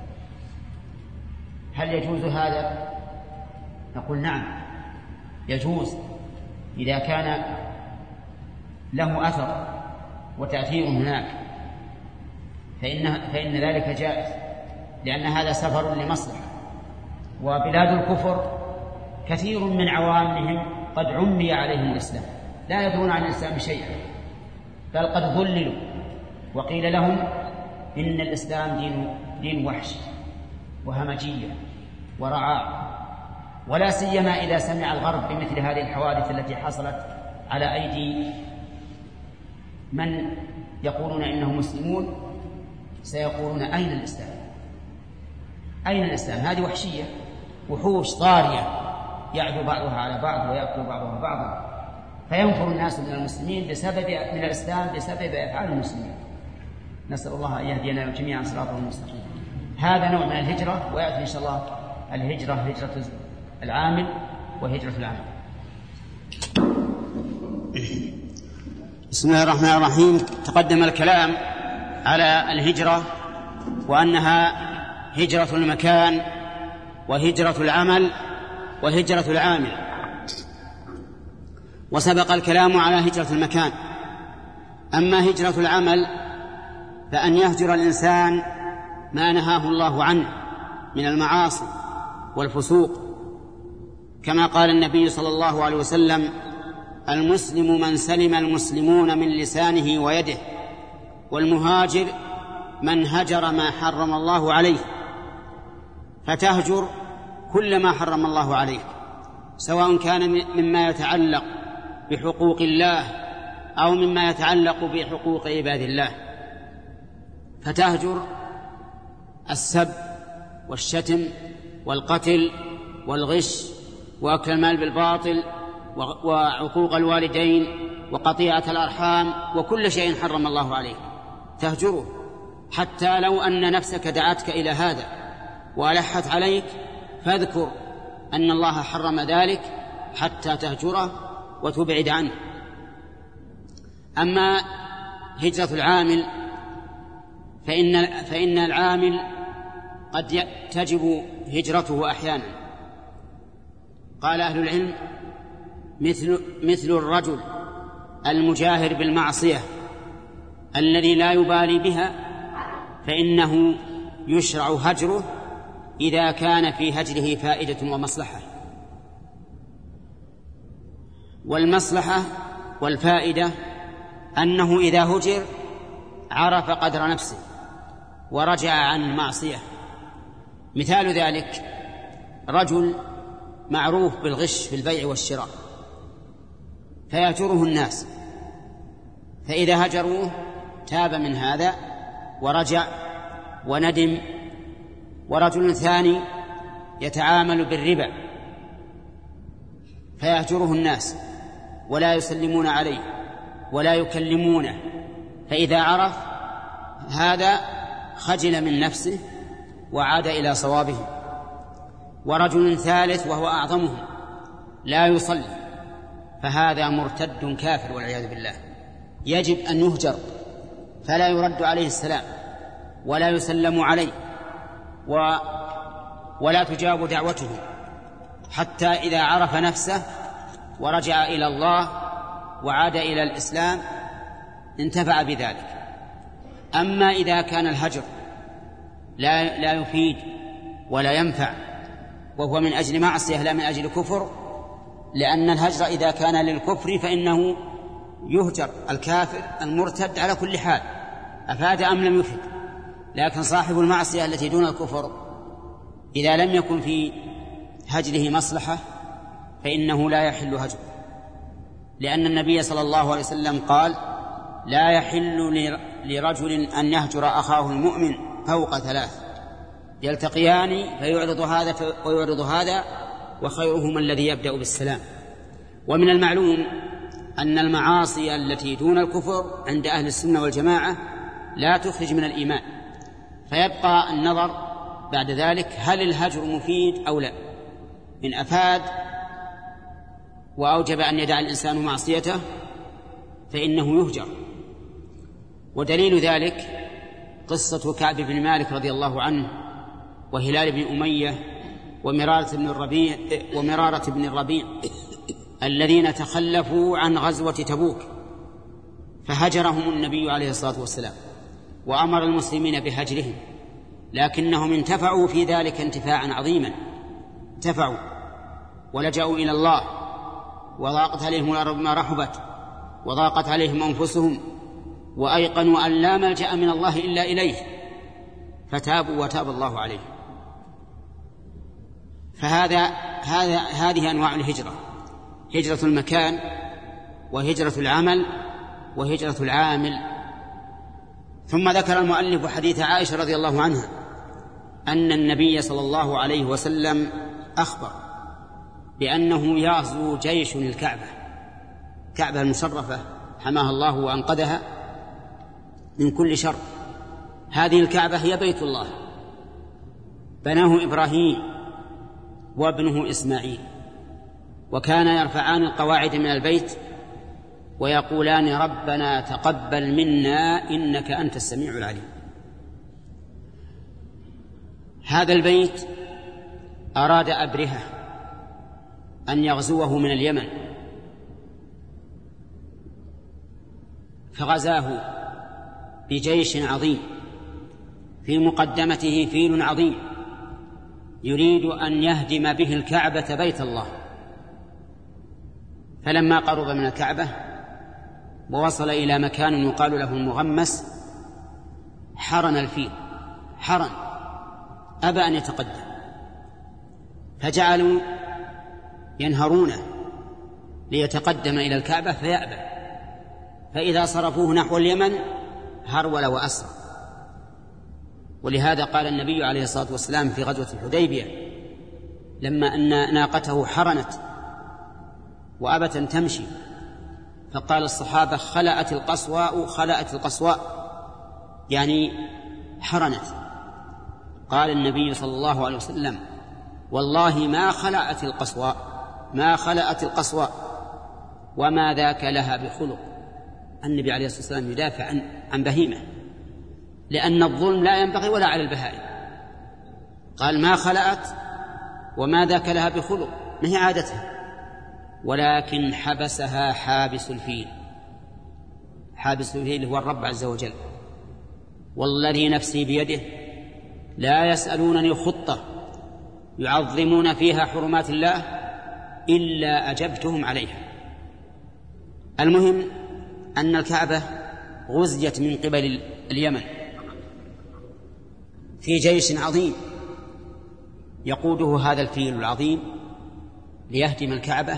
هل يجوز هذا؟ نقول نعم يجوز إذا كان له أثر وتأثير هناك، فإن, فإن ذلك جائز، لأن هذا سفر لمصلحة. وبلاد الكفر كثير من عوامهم قد عمي عليهم الإسلام، لا يدرون عن الإسلام شيئا، بل قد ضللوا وقيل لهم إن الإسلام دين, دين وحش وهمجية ورعاء، ولا سيما إذا سمع الغرب بمثل هذه الحوادث التي حصلت على أيدي من يقولون إنهم مسلمون، سيقولون أين الإسلام؟ أين الإسلام؟ هذه وحشية، وحوش طارية يعدو بعضها على بعض ويأكل بعضها بعضا، فينفر الناس من المسلمين بسبب من الإسلام بسبب أفعال المسلمين. نسأل الله أن يهدينا جميعا صراطه المستقيم. هذا نوع من الهجرة، ويأتي إن شاء الله الهجرة هجرة العامل وهجرة العمل. بسم الله الرحمن الرحيم. تقدم الكلام على الهجرة وأنها هجرة المكان وهجرة العمل وهجرة العامل، وسبق الكلام على هجرة المكان. أما هجرة العمل فأن يهجر الإنسان ما نهاه الله عنه من المعاصي والفسوق، كما قال النبي صلى الله عليه وسلم: المسلم من سلم المسلمون من لسانه ويده، والمهاجر من هجر ما حرم الله عليه. فتهجر كل ما حرم الله عليك، سواء كان مما يتعلق بحقوق الله أو مما يتعلق بحقوق عباد الله. فتهجر السب والشتم والقتل والغش وأكل المال بالباطل وعقوق الوالدين وقطيعة الأرحام وكل شيء حرم الله عليك تهجره، حتى لو أن نفسك دعتك إلى هذا وألحت عليك، فاذكر أن الله حرم ذلك حتى تهجره وتبعد عنه. أما هجرة العامل فإن, فإن العامل قد تجب هجرته أحيانا. قال أهل العلم: مثل, مثل الرجل المجاهر بالمعصية الذي لا يبالي بها، فإنه يشرع هجره إذا كان في هجره فائدة ومصلحة. والمصلحة والفائدة أنه إذا هجر عرف قدر نفسه ورجع عن المعصية. مثال ذلك رجل معروف بالغش في البيع والشراء، فيهجره الناس، فإذا هجروه تاب من هذا ورجع وندم. ورجل ثاني يتعامل بالربا، فيهجره الناس ولا يسلمون عليه ولا يكلمونه، فإذا عرف هذا خجل من نفسه وعاد إلى صوابه. ورجل ثالث وهو أعظمهم لا يصلي، فهذا مرتد كافر والعياذ بالله، يجب أن يهجر فلا يرد عليه السلام ولا يسلم عليه و ولا تجاب دعوته، حتى إذا عرف نفسه ورجع إلى الله وعاد إلى الإسلام انتفع بذلك. أما إذا كان الهجر لا, لا يفيد ولا ينفع وهو من أجل معصية لا من أجل كفر، لأن الهجر إذا كان للكفر فإنه يهجر الكافر المرتد على كل حال، أفاد أم لم يفد. لكن صاحب المعصية التي دون الكفر إذا لم يكن في هجره مصلحة فإنه لا يحل هجره، لأن النبي صلى الله عليه وسلم قال: لا يحل لرجل أن يهجر أخاه المؤمن فوق ثلاث، يلتقيان فيعرض هذا ويعرض هذا وخيرهم الذي يبدأ بالسلام. ومن المعلوم أن المعاصي التي دون الكفر عند أهل السنة والجماعة لا تخرج من الإيمان، فيبقى النظر بعد ذلك هل الهجر مفيد أو لا. إن أفاد وأوجب أن يدع الإنسان معصيته فإنه يهجر. ودليل ذلك قصة كعب بن مالك رضي الله عنه وهلال بن أمية ومرارة بن الربيع ومرارة بن الربيع الذين تخلفوا عن غزوة تبوك، فهجرهم النبي عليه الصلاة والسلام وأمر المسلمين بهجرهم، لكنهم انتفعوا في ذلك انتفاعا عظيما، انتفعوا ولجأوا إلى الله، وضاقت عليهم الأرض ما رحبت وضاقت عليهم أنفسهم، وأيقنوا أن لا ملجأ من الله إلا إليه، فتابوا وتاب الله عليهم. فهذا هذا هذه أنواع الهجرة: هجرة المكان، وهجرة العمل، وهجرة العامل. ثم ذكر المؤلف حديث عائشة رضي الله عنها أن النبي صلى الله عليه وسلم أخبر بأنه يغزو جيش الكعبة، كعبة المشرفة حماها الله وأنقذها من كل شر. هذه الكعبة هي بيت الله، بناه إبراهيم وابنه إسماعيل، وكان يرفعان القواعد من البيت ويقولان ربنا تقبل منا إنك أنت السميع العليم. هذا البيت أراد أبرهة أن يغزوه من اليمن، فغزاه بجيش عظيم في مقدمته فيل عظيم يريد أن يهدم به الكعبة بيت الله. فلما قرب من الكعبة ووصل إلى مكان يقال له المغمس حرن الفيل، حرن أبى أن يتقدم، فجعلوا ينهرونه ليتقدم إلى الكعبة فيأبى، فإذا صرفوه نحو اليمن هرول وأسرع. ولهذا قال النبي عليه الصلاة والسلام في غزوة الحديبية لما أن ناقته حرنت وأبت أن تمشي، فقال الصحابة خلأت القصواء خلأت القصواء، يعني حرنت. قال النبي صلى الله عليه وسلم والله ما خلأت القصواء ما خلأت القصواء وما ذاك لها بخلق. النبي عليه الصلاة والسلام يدافع عن, عن بهيمة، لأن الظلم لا ينبغي ولا على البهائم. قال ما خلأت وما ذاك لها بخلق، ما هي عادتها، ولكن حبسها حابس الفيل. حابس الفيل هو الرب عز وجل. والذي نفسي بيده لا يسألونني خطة يعظمون فيها حرمات الله إلا أجبتهم عليها. المهم أن الكعبة غزيت من قبل اليمن في جيش عظيم يقوده هذا الفيل العظيم ليهدم الكعبة.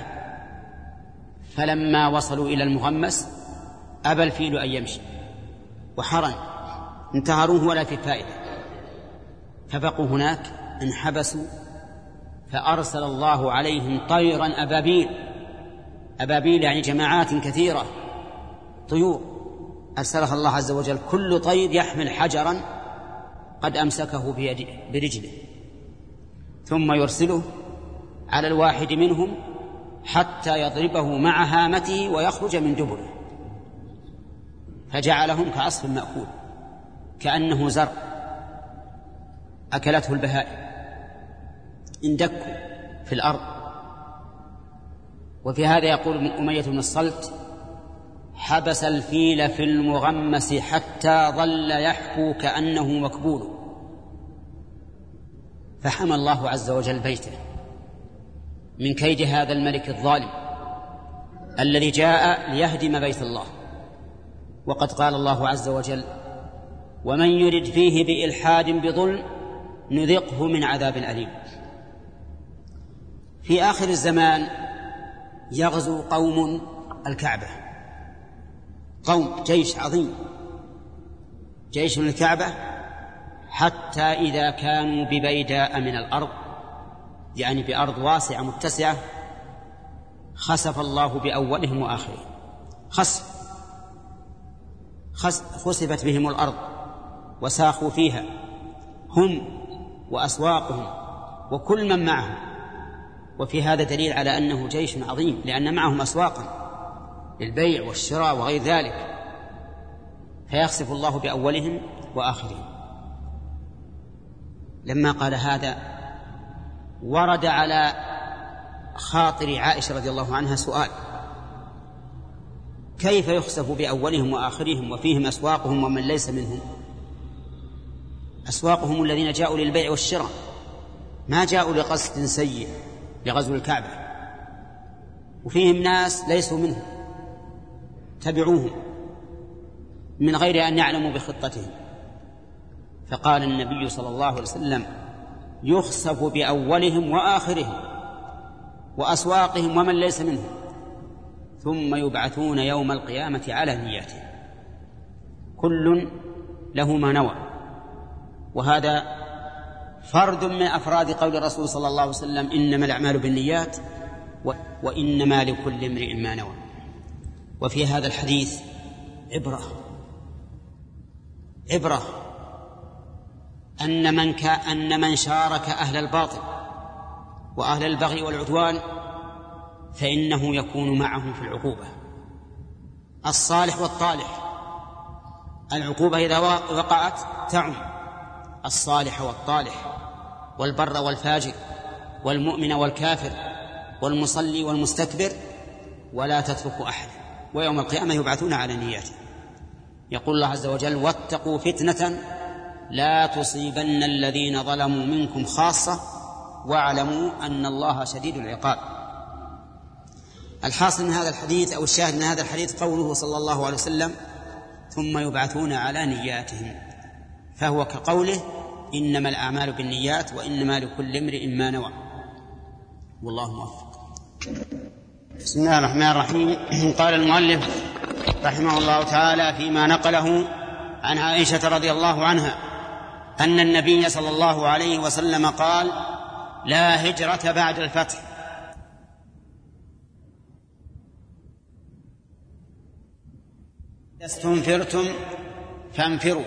فلما وصلوا إلى المغمس أبى الفيل أن يمشي وحرن، انتهروه ولا في فائدة، فبقوا هناك انحبسوا. فأرسل الله عليهم طيرا أبابيل، أبابيل يعني جماعات كثيرة طيور أرسلها الله عز وجل، كل طير يحمل حجرا قد أمسكه بيده برجله، ثم يرسله على الواحد منهم حتى يضربه مع هامته ويخرج من دبره، فجعلهم كعصف مأكول كأنه زرع أكلته البهائم، اندكوا في الأرض. وفي هذا يقول أمية بن الصلت حبس الفيل في المغمس حتى ظل يحكو كأنه مكبول، فحمى الله عز وجل بيته من كيد هذا الملك الظالم الذي جاء ليهدم بيت الله. وقد قال الله عز وجل ومن يرد فيه بإلحاد بظلم نذقه من عذاب أليم. في آخر الزمان يغزو قوم الكعبة، قوم جيش عظيم جيش الكعبة، حتى إذا كانوا ببيداء من الأرض يعني بأرض واسعة متسعة، خسف الله بأولهم وآخرهم. خسف خسفت بهم الأرض وساخوا فيها هم وأسواقهم وكل من معهم. وفي هذا دليل على أنه جيش عظيم، لأن معهم أسواقا للبيع والشراء وغير ذلك، فيخسف الله بأولهم وآخرهم. لما قال هذا ورد على خاطر عائشة رضي الله عنها سؤال: كيف يخسف بأولهم وآخرهم وفيهم أسواقهم ومن ليس منهم؟ أسواقهم الذين جاءوا للبيع والشراء، ما جاءوا لقصد سيء لغزو الكعبة، وفيهم ناس ليسوا منهم تبعوهم من غير أن يعلموا بخطتهم. فقال النبي صلى الله عليه وسلم: يخسف بأولهم وآخرهم وأسواقهم ومن ليس منهم، ثم يبعثون يوم القيامة على نياتهم، كل له ما نوى. وهذا فرد من أفراد قول الرسول صلى الله عليه وسلم: إنما الأعمال بالنيات وإنما لكل امرئ ما نوى. وفي هذا الحديث عبرة عبرة أن من كأن من شارك أهل الباطل وأهل البغي والعدوان فإنه يكون معهم في العقوبة. الصالح والطالح، العقوبة إذا وقعت تعم الصالح والطالح والبر والفاجر والمؤمن والكافر والمصلي والمستكبر، ولا تترك أحد، ويوم القيامة يبعثون على نياته. يقول الله عز وجل: واتقوا فتنة لا تصيبن الذين ظلموا منكم خاصة واعلموا أن الله شديد العقاب. الحاصل من هذا الحديث أو الشاهد من هذا الحديث قوله صلى الله عليه وسلم: ثم يبعثون على نياتهم، فهو كقوله: إنما الأعمال بالنيات وإنما لكل امرئ ما نوى. والله موفق. بسم الله الرحمن الرحيم. قال المؤلف رحمه الله تعالى فيما نقله عن عائشة رضي الله عنها أن النبي صلى الله عليه وسلم قال: لا هجرة بعد الفتح. إذا استنفرتم فانفروا.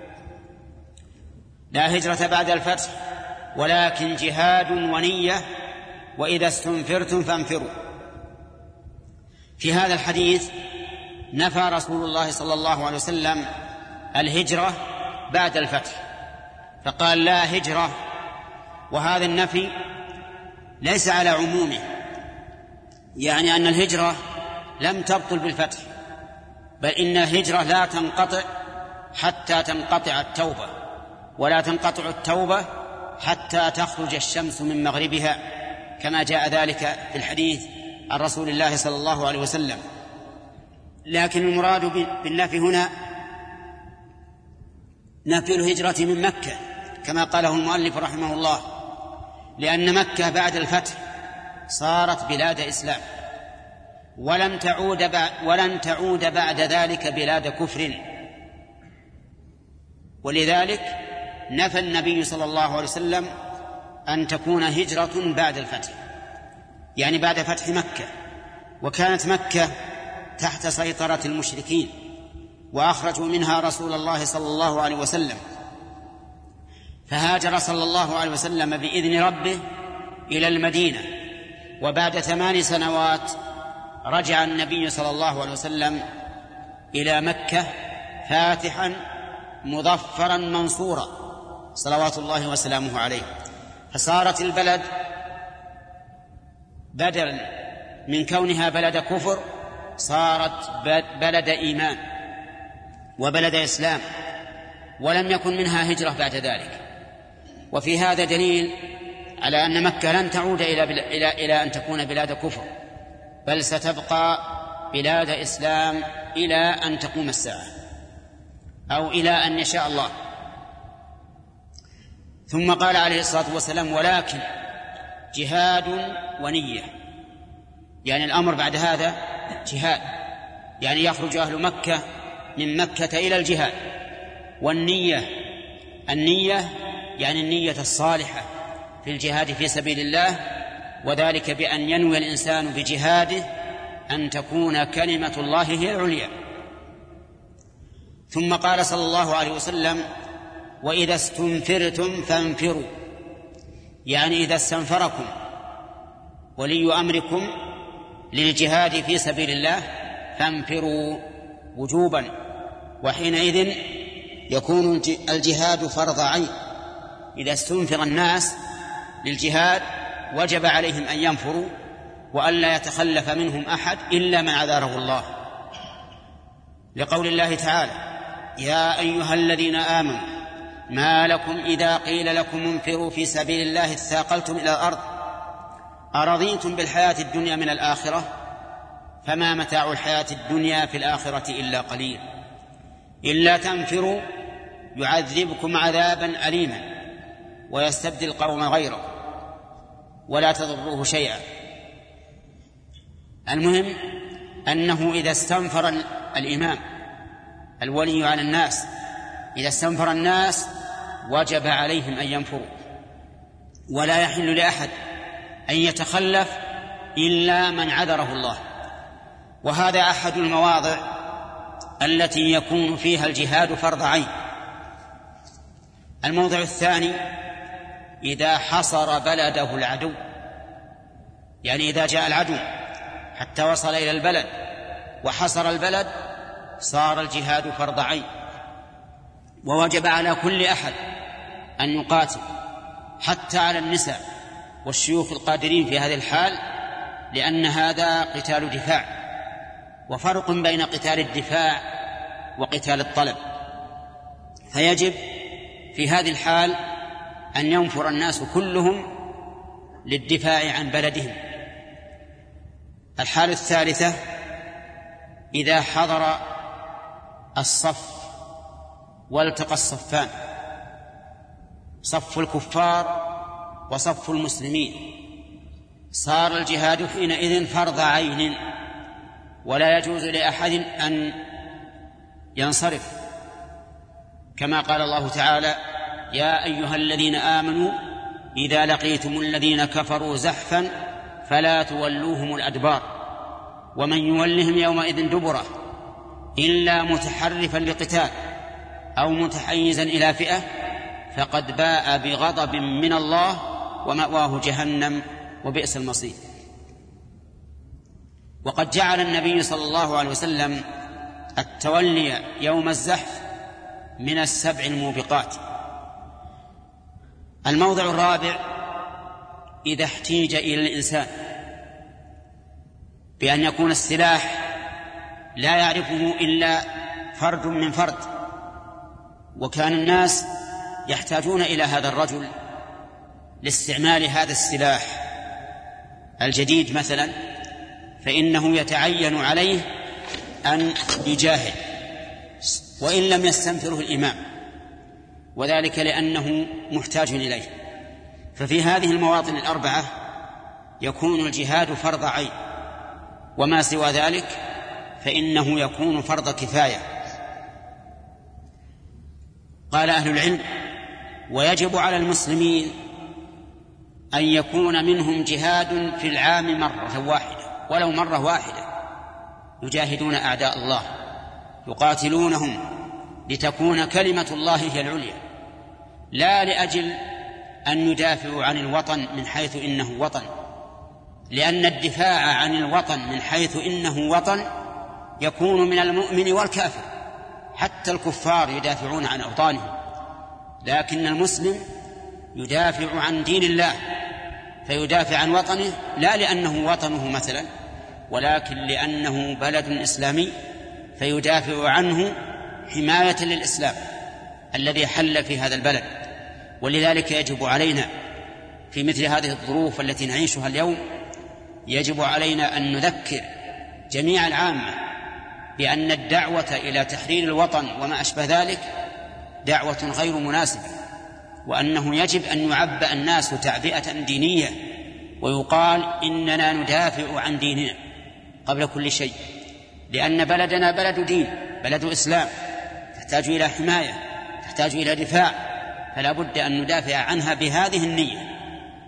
لا هجرة بعد الفتح ولكن جهاد ونية، وإذا استنفرتم فانفروا. في هذا الحديث نفى رسول الله صلى الله عليه وسلم الهجرة بعد الفتح، فقال: لا هجرة. وهذا النفي ليس على عمومه، يعني أن الهجرة لم تبطل بالفتح، بل إن الهجرة لا تنقطع حتى تنقطع التوبة، ولا تنقطع التوبة حتى تخرج الشمس من مغربها، كما جاء ذلك في الحديث عن رسول الله صلى الله عليه وسلم. لكن المراد بالنفي هنا نفي الهجرة من مكة، كما قاله المؤلف رحمه الله، لأن مكة بعد الفتح صارت بلاد إسلام، ولم تعود بعد ولن تعود بعد ذلك بلاد كفر، ولذلك نفى النبي صلى الله عليه وسلم أن تكون هجرة بعد الفتح، يعني بعد فتح مكة. وكانت مكة تحت سيطرة المشركين، وأخرجوا منها رسول الله صلى الله عليه وسلم، فهاجر صلى الله عليه وسلم بإذن ربه إلى المدينة. وبعد ثمان سنوات رجع النبي صلى الله عليه وسلم إلى مكة فاتحا مظفرا منصورا صلوات الله وسلامه عليه، فصارت البلد بدلا من كونها بلد كفر صارت بلد إيمان وبلد إسلام، ولم يكن منها هجرة بعد ذلك. وفي هذا دليل على أن مكة لن تعود إلى, إلى, إلى أن تكون بلاد كفر، بل ستبقى بلاد إسلام إلى أن تقوم الساعة أو إلى أن يشاء الله. ثم قال عليه الصلاة والسلام: ولكن جهاد ونية، يعني الأمر بعد هذا جهاد، يعني يخرج أهل مكة من مكة إلى الجهاد. والنية، النية يعني النية الصالحة في الجهاد في سبيل الله، وذلك بأن ينوي الإنسان بجهاده أن تكون كلمة الله هي العليا. ثم قال صلى الله عليه وسلم: وإذا استنفرتم فانفروا، يعني إذا استنفركم ولي أمركم للجهاد في سبيل الله فانفروا وجوبا، وحينئذ يكون الجهاد فرض عين. إذا استنفر الناس للجهاد وجب عليهم أن ينفروا وألا يتخلف منهم أحد إلا من عذره الله، لقول الله تعالى: يا أيها الذين آمنوا ما لكم إذا قيل لكم انفروا في سبيل الله اثاقلتم إلى الأرض أرضيتم بالحياة الدنيا من الآخرة فما متاع الحياة الدنيا في الآخرة إلا قليل إلا تنفروا يعذبكم عذابا أليما ويستبدل قوما غيره ولا تضروه شيئا. المهم أنه إذا استنفر الإمام الولي على الناس، إذا استنفر الناس وجب عليهم أن ينفروا، ولا يحل لأحد أن يتخلف إلا من عذره الله. وهذا أحد المواضع التي يكون فيها الجهاد فرض عين. الموضع الثاني: إذا حصر بلده العدو، يعني إذا جاء العدو حتى وصل إلى البلد وحصر البلد صار الجهاد فرض عين، ووجب على كل أحد أن يقاتل، حتى على النساء والشيوخ القادرين في هذه الحال، لأن هذا قتال دفاع، وفرق بين قتال الدفاع وقتال الطلب. فيجب في هذه الحال أن ينفر الناس كلهم للدفاع عن بلدهم. الحالة الثالثة: إذا حضر الصف والتقى الصفان، صف الكفار وصف المسلمين، صار الجهاد حينئذ فرض عين، ولا يجوز لأحد أن ينصرف، كما قال الله تعالى: يا أيها الذين آمنوا إذا لقيتم الذين كفروا زحفا فلا تولوهم الأدبار ومن يولهم يومئذ دبره إلا متحرفا لقتال أو متحيزا إلى فئة فقد باء بغضب من الله ومأواه جهنم وبئس المصير. وقد جعل النبي صلى الله عليه وسلم التولي يوم الزحف من السبع الموبقات. الموضع الرابع: إذا احتيج إلى الإنسان بأن يكون السلاح لا يعرفه إلا فرد من فرد، وكان الناس يحتاجون إلى هذا الرجل لاستعمال هذا السلاح الجديد مثلا، فإنه يتعين عليه أن يجاهد وإن لم يستنفره الإمام، وذلك لأنه محتاج إليه. ففي هذه المواطن الأربعة يكون الجهاد فرض عين، وما سوى ذلك فإنه يكون فرض كفاية. قال أهل العلم: ويجب على المسلمين أن يكون منهم جهاد في العام مرة واحدة، ولو مرة واحدة، يجاهدون أعداء الله يقاتلونهم لتكون كلمة الله هي العليا، لا لأجل أن يدافعوا عن الوطن من حيث إنه وطن، لأن الدفاع عن الوطن من حيث إنه وطن يكون من المؤمن والكافر، حتى الكفار يدافعون عن أوطانهم، لكن المسلم يدافع عن دين الله فيدافع عن وطنه لا لأنه وطنه مثلا، ولكن لأنه بلد إسلامي فيدافع عنه حماية للإسلام الذي حل في هذا البلد. ولذلك يجب علينا في مثل هذه الظروف التي نعيشها اليوم، يجب علينا أن نذكر جميع العامة بأن الدعوة إلى تحرير الوطن وما أشبه ذلك دعوة غير مناسبة، وأنه يجب أن يعبأ الناس تعبئة دينية ويقال إننا ندافع عن ديننا قبل كل شيء، لأن بلدنا بلد دين، بلد إسلام، تحتاج إلى حماية، تحتاج إلى دفاع، فلا بد أن ندافع عنها بهذه النية،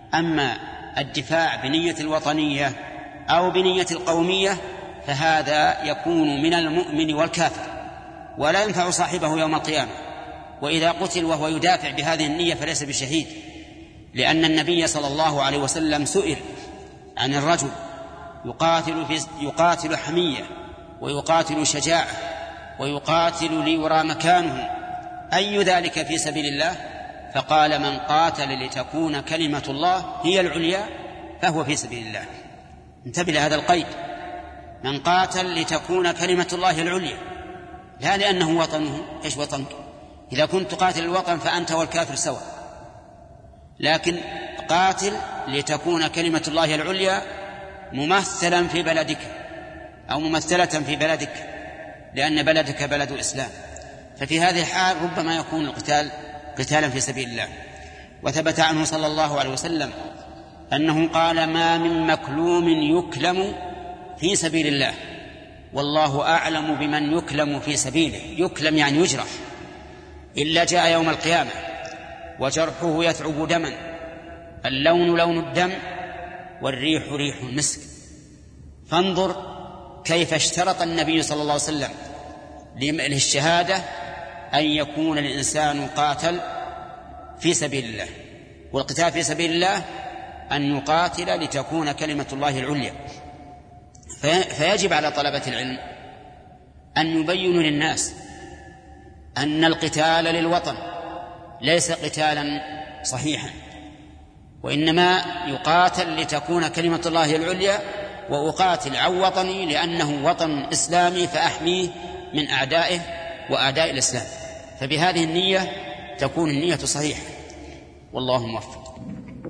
أما الدفاع بنية الوطنية أو بنية القومية فهذا يكون من المؤمن والكافر ولا ينفع صاحبه يوم القيامة. وإذا قتل وهو يدافع بهذه النية فليس بشهيد، لأن النبي صلى الله عليه وسلم سئل عن الرجل يقاتل, في يقاتل حمية ويقاتل شجاعة ويقاتل ليرى مكانه أي ذلك في سبيل الله؟ فقال: من قاتل لتكون كلمة الله هي العليا فهو في سبيل الله. انتبه لهذا القيد، من قاتل لتكون كلمة الله العليا، لا لأنه وطنه. إيش وطنك؟ إذا كنت تقاتل الوطن فأنت والكافر سواء، لكن قاتل لتكون كلمة الله العليا ممثلا في بلدك أو ممثلة في بلدك، لأن بلدك بلد إسلام. ففي هذه الحال ربما يكون القتال قتالا في سبيل الله. وثبت عنه صلى الله عليه وسلم أنه قال: ما من مكلوم يكلم في سبيل الله والله أعلم بمن يكلم في سبيله، يكلم يعني يجرح، إلا جاء يوم القيامة وجرحه يثعب دما، اللون لون الدم والريح ريح المسك. فانظر كيف اشترط النبي صلى الله عليه وسلم للشهادة أن يكون الإنسان قاتل في سبيل الله، والقتال في سبيل الله أن يقاتل لتكون كلمة الله العليا. فيجب على طلبة العلم أن يبينوا للناس أن القتال للوطن ليس قتالا صحيحا، وإنما يقاتل لتكون كلمة الله العليا، وأقاتل عن وطني لأنه وطن إسلامي فأحميه من أعدائه وأعداء الإسلام. فبهذه النية تكون النية صحيحة، والله موفق.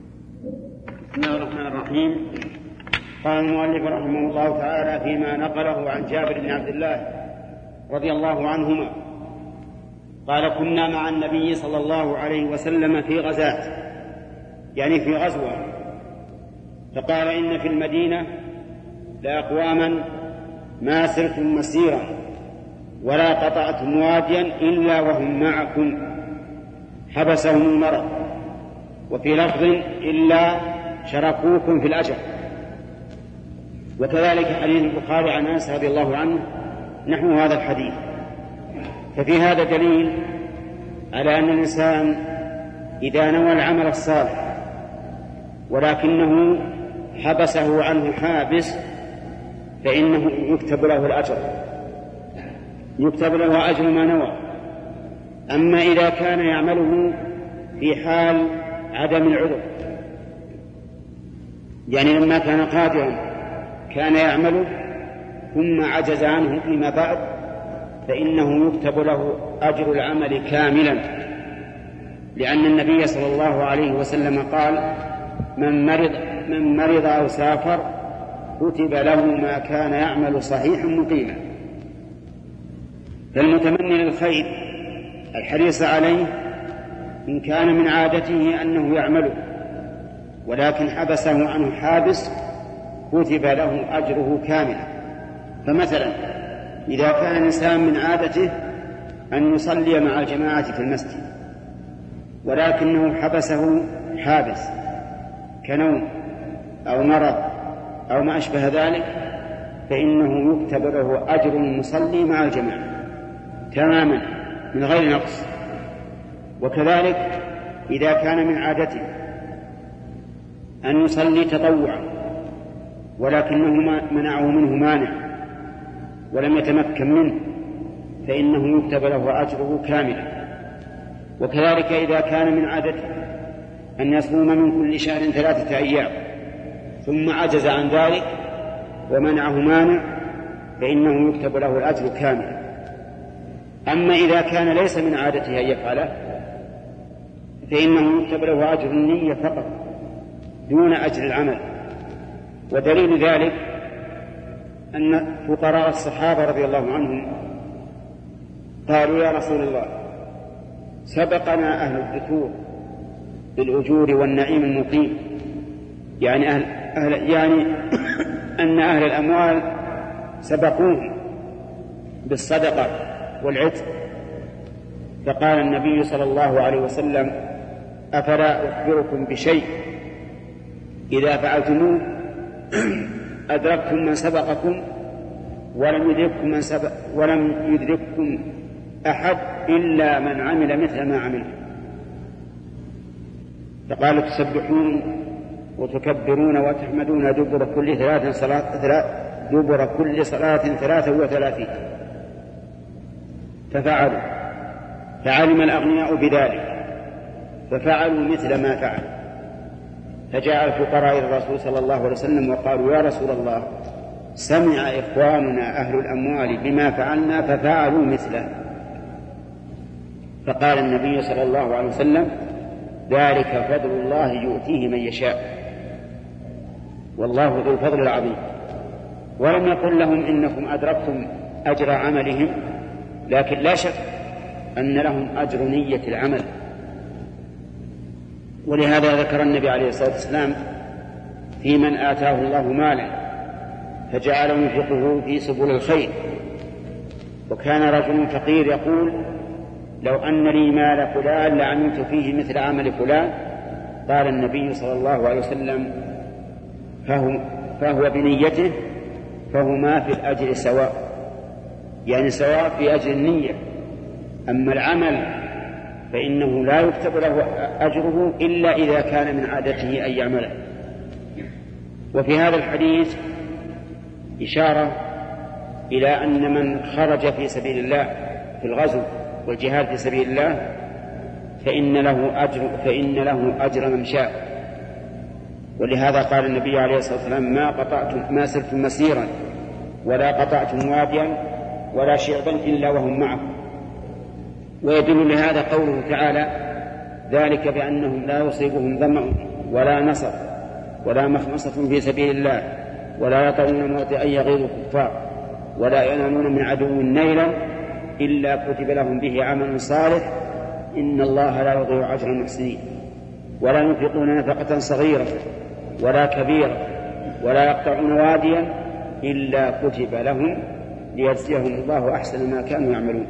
بسم الله الرحمن الرحيم. قال المؤلف رحمه الله تعالى فيما نقله عن جابر بن عبد الله رضي الله عنهما قال: كنا مع النبي صلى الله عليه وسلم في غزاة، يعني في غزوة، فقال: إن في المدينة لأقواما ما سرتم مسيرا ولا قطعتم واديا إلا وهم معكم حبسهم المرض، وفي لفظ إلا شركوكم في الأجر. وكذلك حديث البخاري عن أنس رضي الله عنه نحو هذا الحديث. ففي هذا دليل على أن الإنسان إذا نوى العمل الصالح ولكنه حبسه عنه حابس فإنه يكتب له الأجر، يكتب له أجر ما نوى. أما إذا كان يعمله في حال عدم العذر، يعني لما كان قادرا كان يعمله ثم عجز عنه فيما بعد فإنه يكتب له أجر العمل كاملا، لأن النبي صلى الله عليه وسلم قال: من مرض, من مرض أو سافر كتب له ما كان يعمل صحيحا مقيما. فالمتمني للخير الحريص عليه إن كان من عادته أنه يعمله ولكن حبسه عنه حابس كتب له أجره كاملا. فمثلا إذا كان الإنسان من عادته أن يصلي مع الجماعة في المسجد ولكنه حبسه حابس كنوم أو مرض أو ما أشبه ذلك فإنه يكتب له أجر المصلي مع الجماعة تماما من غير نقص. وكذلك إذا كان من عادته أن يصلي تطوعا ولكنه منعه منه مانع ولم يتمكن منه فإنه يكتب له أجره كاملا. وكذلك إذا كان من عادته أن يصوم من كل شهر ثلاثة أيام ثم عجز عن ذلك ومنعه مانع فإنه يكتب له الأجر كاملا. أما إذا كان ليس من عادته أن يفعله فإنه يكتب له أجر النية فقط دون أجر العمل. ودليل ذلك أن فقراء الصحابة رضي الله عنهم قالوا: يا رسول الله، سبقنا أهل الدثور بالأجور والنعيم المقيم، يعني أهل, أهل يعني أن أهل الأموال سبقوهم بالصدقة والعتق. فقال النبي صلى الله عليه وسلم: أفلا أخبركم بشيء إذا فعلتموه أدركتم من سبقكم ولم يدرككم من سبق ولم يدرككم أحد إلا من عمل مثل ما عمل. فقالوا تسبحون وتكبرون وتحمدون دبر كل ثلاث صلاة دبر كل صلاة ثلاثة وثلاثين. ففعلوا، فعلم الأغنياء بذلك ففعلوا مثل ما فعل. فجاء الفقراء إلى الرسول صلى الله عليه وسلم وقالوا يا رسول الله سمع إخواننا أهل الأموال بما فعلنا ففعلوا مثله. فقال النبي صلى الله عليه وسلم ذلك فضل الله يؤتيه من يشاء والله ذو الفضل العظيم. ولم يقل لهم إنكم أدركتم أجر عملهم، لكن لا شك أن لهم أجر نية العمل. ولهذا ذكر النبي عليه الصلاة والسلام في من آتاه الله مالا فجعل ينفقه في سبل الخير. وكان رجل فقير يقول لو أن لي مال فلان لعملت فيه مثل عمل فلان. قال النبي صلى الله عليه وسلم فهو, فهو بنيته فهما في الأجر سواء، يعني سواء في أجر النية. أما العمل فإنه لا يكتب له أجره إلا إذا كان من عادته أن يعمله. وفي هذا الحديث إشارة إلى أن من خرج في سبيل الله في الغزو والجهاد في سبيل الله فإن له أجر فإن له أجر من شاء. ولهذا قال النبي عليه الصلاة والسلام ما قطعتم ما سرتم مسيرا ولا قطعتم واديا ولا شعبا إلا وهم معكم. ويدل لهذا قوله تعالى ذلك بأنهم لا يصيبهم ظمأ ولا نصر ولا مخمصة في سبيل الله ولا يطعون موطئا يغيظ الكفار ولا ينالون من عدو نيلا إلا كتب لهم به عمل صالح إن الله لا يضيع أجر المحسنين. ولا ينفقون نفقة صغيرة ولا كبيرة ولا يقطعون واديا إلا كتب لهم ليجزيهم الله أحسن ما كانوا يعملون.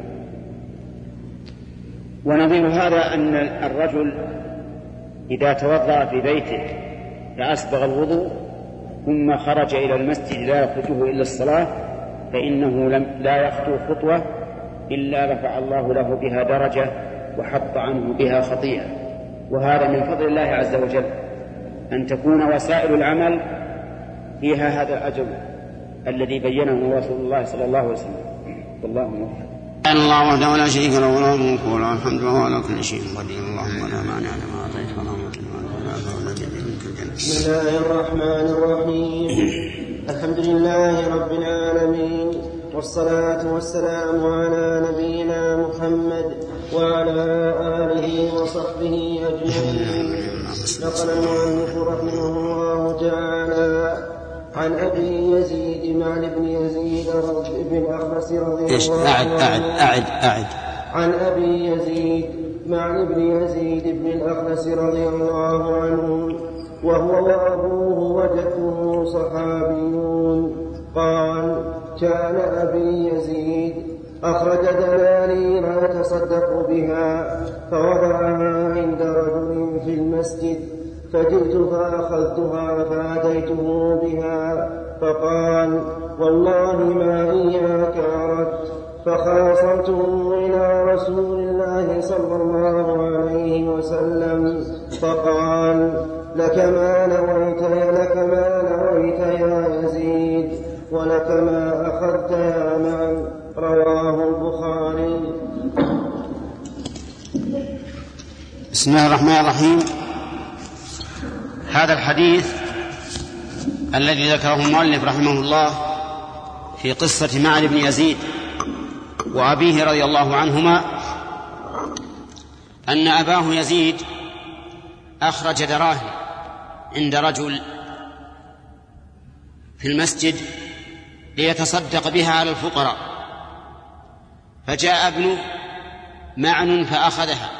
ونظير هذا أن الرجل إذا توضأ في بيته فأسبغ الوضوء ثم خرج إلى المسجد لا يخرجه إلا الصلاة فإنه لم لا يخطو خطوة إلا رفع الله له بها درجة وحط عنه بها خطيئة. وهذا من فضل الله عز وجل أن تكون وسائل العمل فيها هذا الأجر الذي بينه رسول الله صلى الله عليه وسلم. والله موفق. الله وحده لا شريك له وله الملك وله الحمد وهو على كل شيء قدير. اللهم لا مانع لما أعطيت ولا معطي لما منعت. بسم الله الرحمن الرحيم. الحمد لله رب العالمين والصلاة والسلام على نبينا محمد وعلى آله وصحبه أجمعين. نقل المؤلف رحمه الله تعالى عن أبي يزيد معن بن يزيد بن الأخنس رضي الله عنه أعد أعد أعد عن أبي يزيد معن بن يزيد بن الأخنس رضي الله عنه وهو وأبوه وجده صحابيون قال كان أبي يزيد أخرج دنانير يتصدق بها فوضعها عند رجل في المسجد فجئت فأخذتها فأتيته بها فقال والله ما إياك أردت فخاصمته إلى رسول الله صلى الله عليه وسلم فقال لك ما نويت لك ما نويت يا يزيد ولك ما أخذت يا معن. رواه البخاري. بسم الله الرحمن الرحيم. هذا الحديث الذي ذكره المؤلف رحمه الله في قصة معن بن يزيد وأبيه رضي الله عنهما أن أباه يزيد أخرج دراهم عند رجل في المسجد ليتصدق بها على الفقراء فجاء ابنه معن فأخذها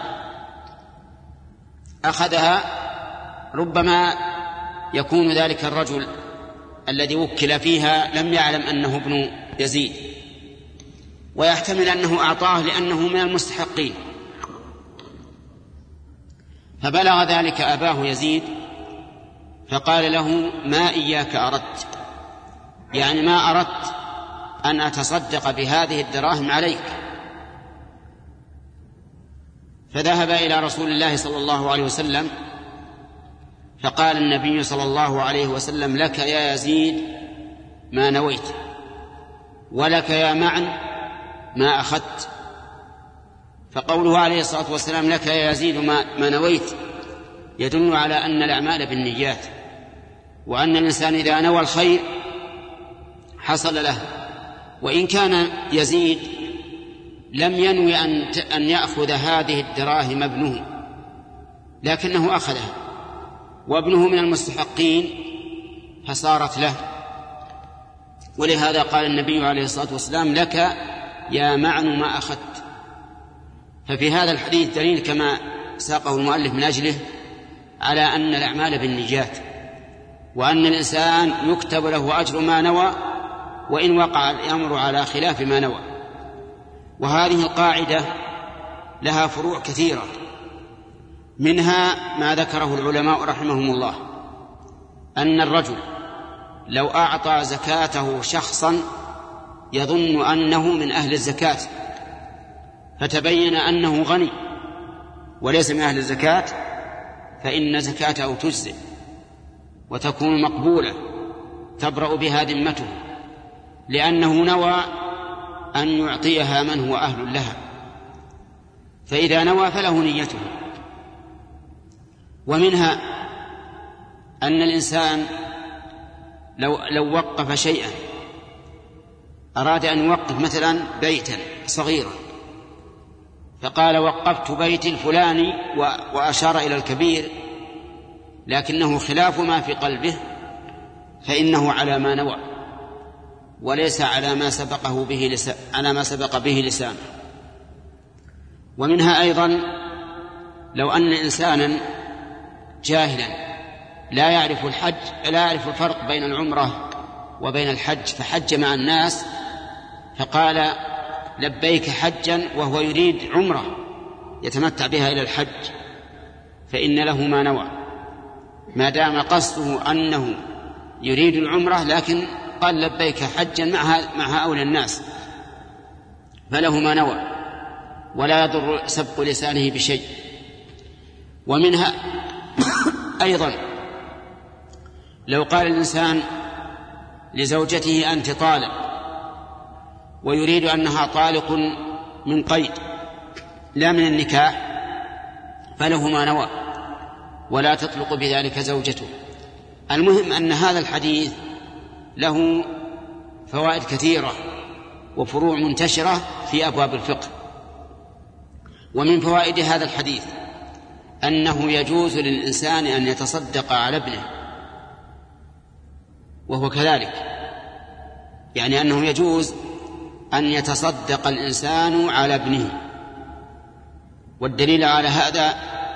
أخذها ربما يكون ذلك الرجل الذي وكل فيها لم يعلم أنه ابن يزيد ويحتمل أنه أعطاه لأنه من المستحقين فبلغ ذلك أباه يزيد فقال له: ما إياك أردت، يعني ما أردت أن أتصدق بهذه الدراهم عليك. فذهب إلى رسول الله صلى الله عليه وسلم فقال النبي صلى الله عليه وسلم: لك يا يزيد ما نويت، ولك يا معن ما أخذت. فقوله عليه الصلاة والسلام: لك يا يزيد ما نويت، يدل على أن الأعمال بالنيات، وأن الإنسان إذا نوى الخير حصل له. وإن كان يزيد لم ينوي أن يأخذ هذه الدراهم ابنه، لكنه أخذها، وابنه من المستحقين فصارت له. ولهذا قال النبي عليه الصلاة والسلام: لك يا معن ما أخذت. ففي هذا الحديث دليل كما ساقه المؤلف من أجله على أن الأعمال بالنيات، وأن الإنسان يكتب له أجر ما نوى وإن وقع الأمر على خلاف ما نوى. وهذه القاعدة لها فروع كثيرة، منها ما ذكره العلماء رحمهم الله، أن الرجل لو أعطى زكاته شخصا يظن أنه من أهل الزكاة فتبين أنه غني وليس من أهل الزكاة، فإن زكاته تجزئ وتكون مقبولة تبرأ بها ذمته، لأنه نوى أن يعطيها من هو أهل لها، فإذا نوى فله نيته. ومنها أن الإنسان لو, لو وقف شيئا، أراد أن يوقف مثلا بيتا صغيرا، فقال: وقفت بيتي الفلاني، وأشار إلى الكبير لكنه خلاف ما في قلبه، فإنه على ما نوى وليس على ما سبقه به لسان على ما سبق به لسانه. ومنها أيضا لو أن إنسانا جاهلا لا يعرف الحج لا يعرف الفرق بين العمرة وبين الحج، فحج مع الناس فقال: لبيك حجا، وهو يريد عمرة يتمتع بها إلى الحج، فإن له ما نوى، ما دام قصده أنه يريد العمرة لكن قال لبيك حجا مع هؤلاء الناس، فله ما نوى ولا يضر سبق لسانه بشيء. ومنها أيضا لو قال الإنسان لزوجته: أنت طالق، ويريد أنها طالق من قيد لا من النكاح، فله ما نوى ولا تطلق بذلك زوجته. المهم أن هذا الحديث له فوائد كثيرة وفروع منتشرة في أبواب الفقه. ومن فوائد هذا الحديث أنه يجوز للإنسان أن يتصدق على ابنه، وهو كذلك، يعني أنه يجوز أن يتصدق الإنسان على ابنه. والدليل على هذا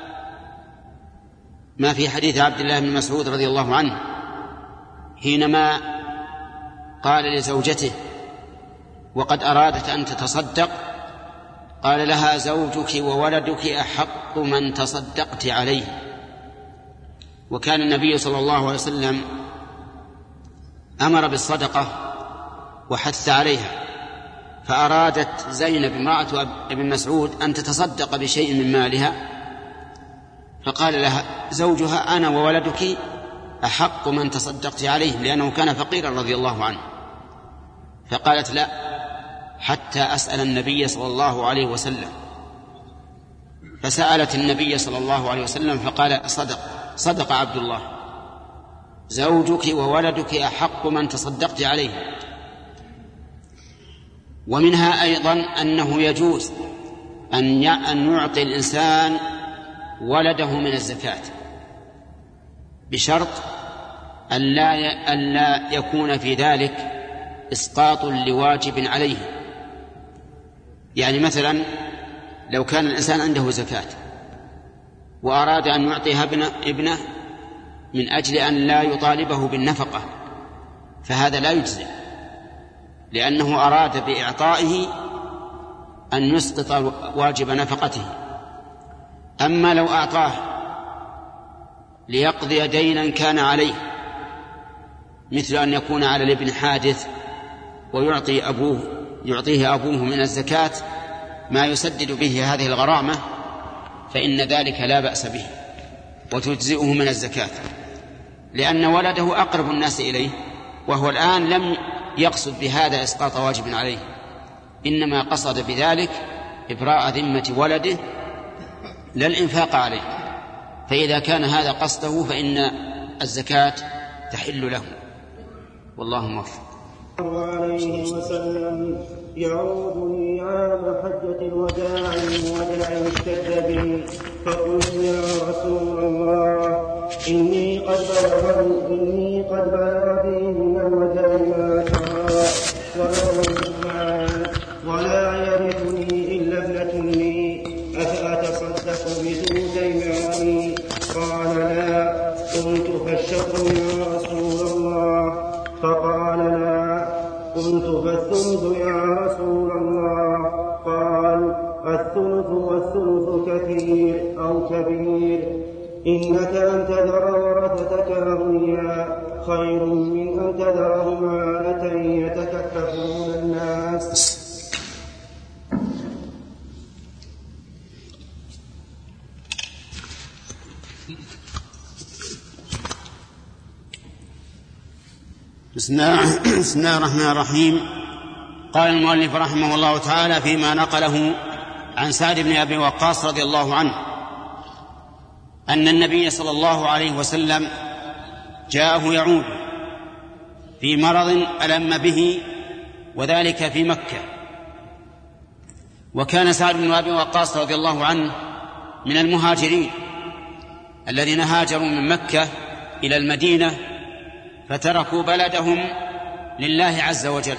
ما في حديث عبد الله بن مسعود رضي الله عنه حينما قال لزوجته وقد أرادت أن تتصدق، قال لها: زوجك وولدك أحق من تصدقت عليه. وكان النبي صلى الله عليه وسلم أمر بالصدقة وحث عليها، فأرادت زينب امرأة ابن مسعود أن تتصدق بشيء من مالها، فقال لها زوجها: أنا وولدك أحق من تصدقت عليه، لأنه كان فقيرا رضي الله عنه. فقالت: لا، حتى أسأل النبي صلى الله عليه وسلم. فسألت النبي صلى الله عليه وسلم فقال: صدق صدق عبد الله، زوجك وولدك أحق من تصدقت عليه. ومنها أيضا أنه يجوز أن يعطي الإنسان ولده من الزكاة بشرط أن لا يكون في ذلك إسقاط لواجب عليه. يعني مثلا لو كان الإنسان عنده زكاة وأراد أن يعطيها ابنه من أجل أن لا يطالبه بالنفقة، فهذا لا يجزئ، لأنه أراد بإعطائه أن يسقط واجب نفقته. أما لو أعطاه ليقضي دينا كان عليه، مثل أن يكون على الابن حادث ويعطي أبوه يعطيه أبوه من الزكاة ما يسدد به هذه الغرامة، فإن ذلك لا بأس به وتجزئه من الزكاة، لأن ولده أقرب الناس إليه، وهو الآن لم يقصد بهذا إسقاط واجب عليه، إنما قصد بذلك إبراء ذمة ولده لا الإنفاق عليه، فإذا كان هذا قصده فإن الزكاة تحل له، والله موفق. عليه وسلم يعودني عام حجة الوداع وداع اشتد بي، فقلت يا رسول الله إني قد بلغ إني قد بلغ بي من الوداع ما ترى ولا يرثني إلا ابنة لي، أفأتصدق بثلثي مالي؟ قال لا. قلت فالشطر يا رسول الله؟ فقال لا. قلت فالثلث يا رسول الله؟ قال الثلث والثلث كثير أو كبير، إنك أن تذر ورثتك أغنياء خير من أن تذرهم عالة يتكففون الناس. بسم الله الرحمن الرحيم. قال المؤلف رحمه الله تعالى فيما نقله عن سعد بن أبي وقاص رضي الله عنه أن النبي صلى الله عليه وسلم جاءه يعود في مرض ألم به، وذلك في مكة. وكان سعد بن أبي وقاص رضي الله عنه من المهاجرين الذين هاجروا من مكة إلى المدينة فتركوا بلدهم لله عز وجل.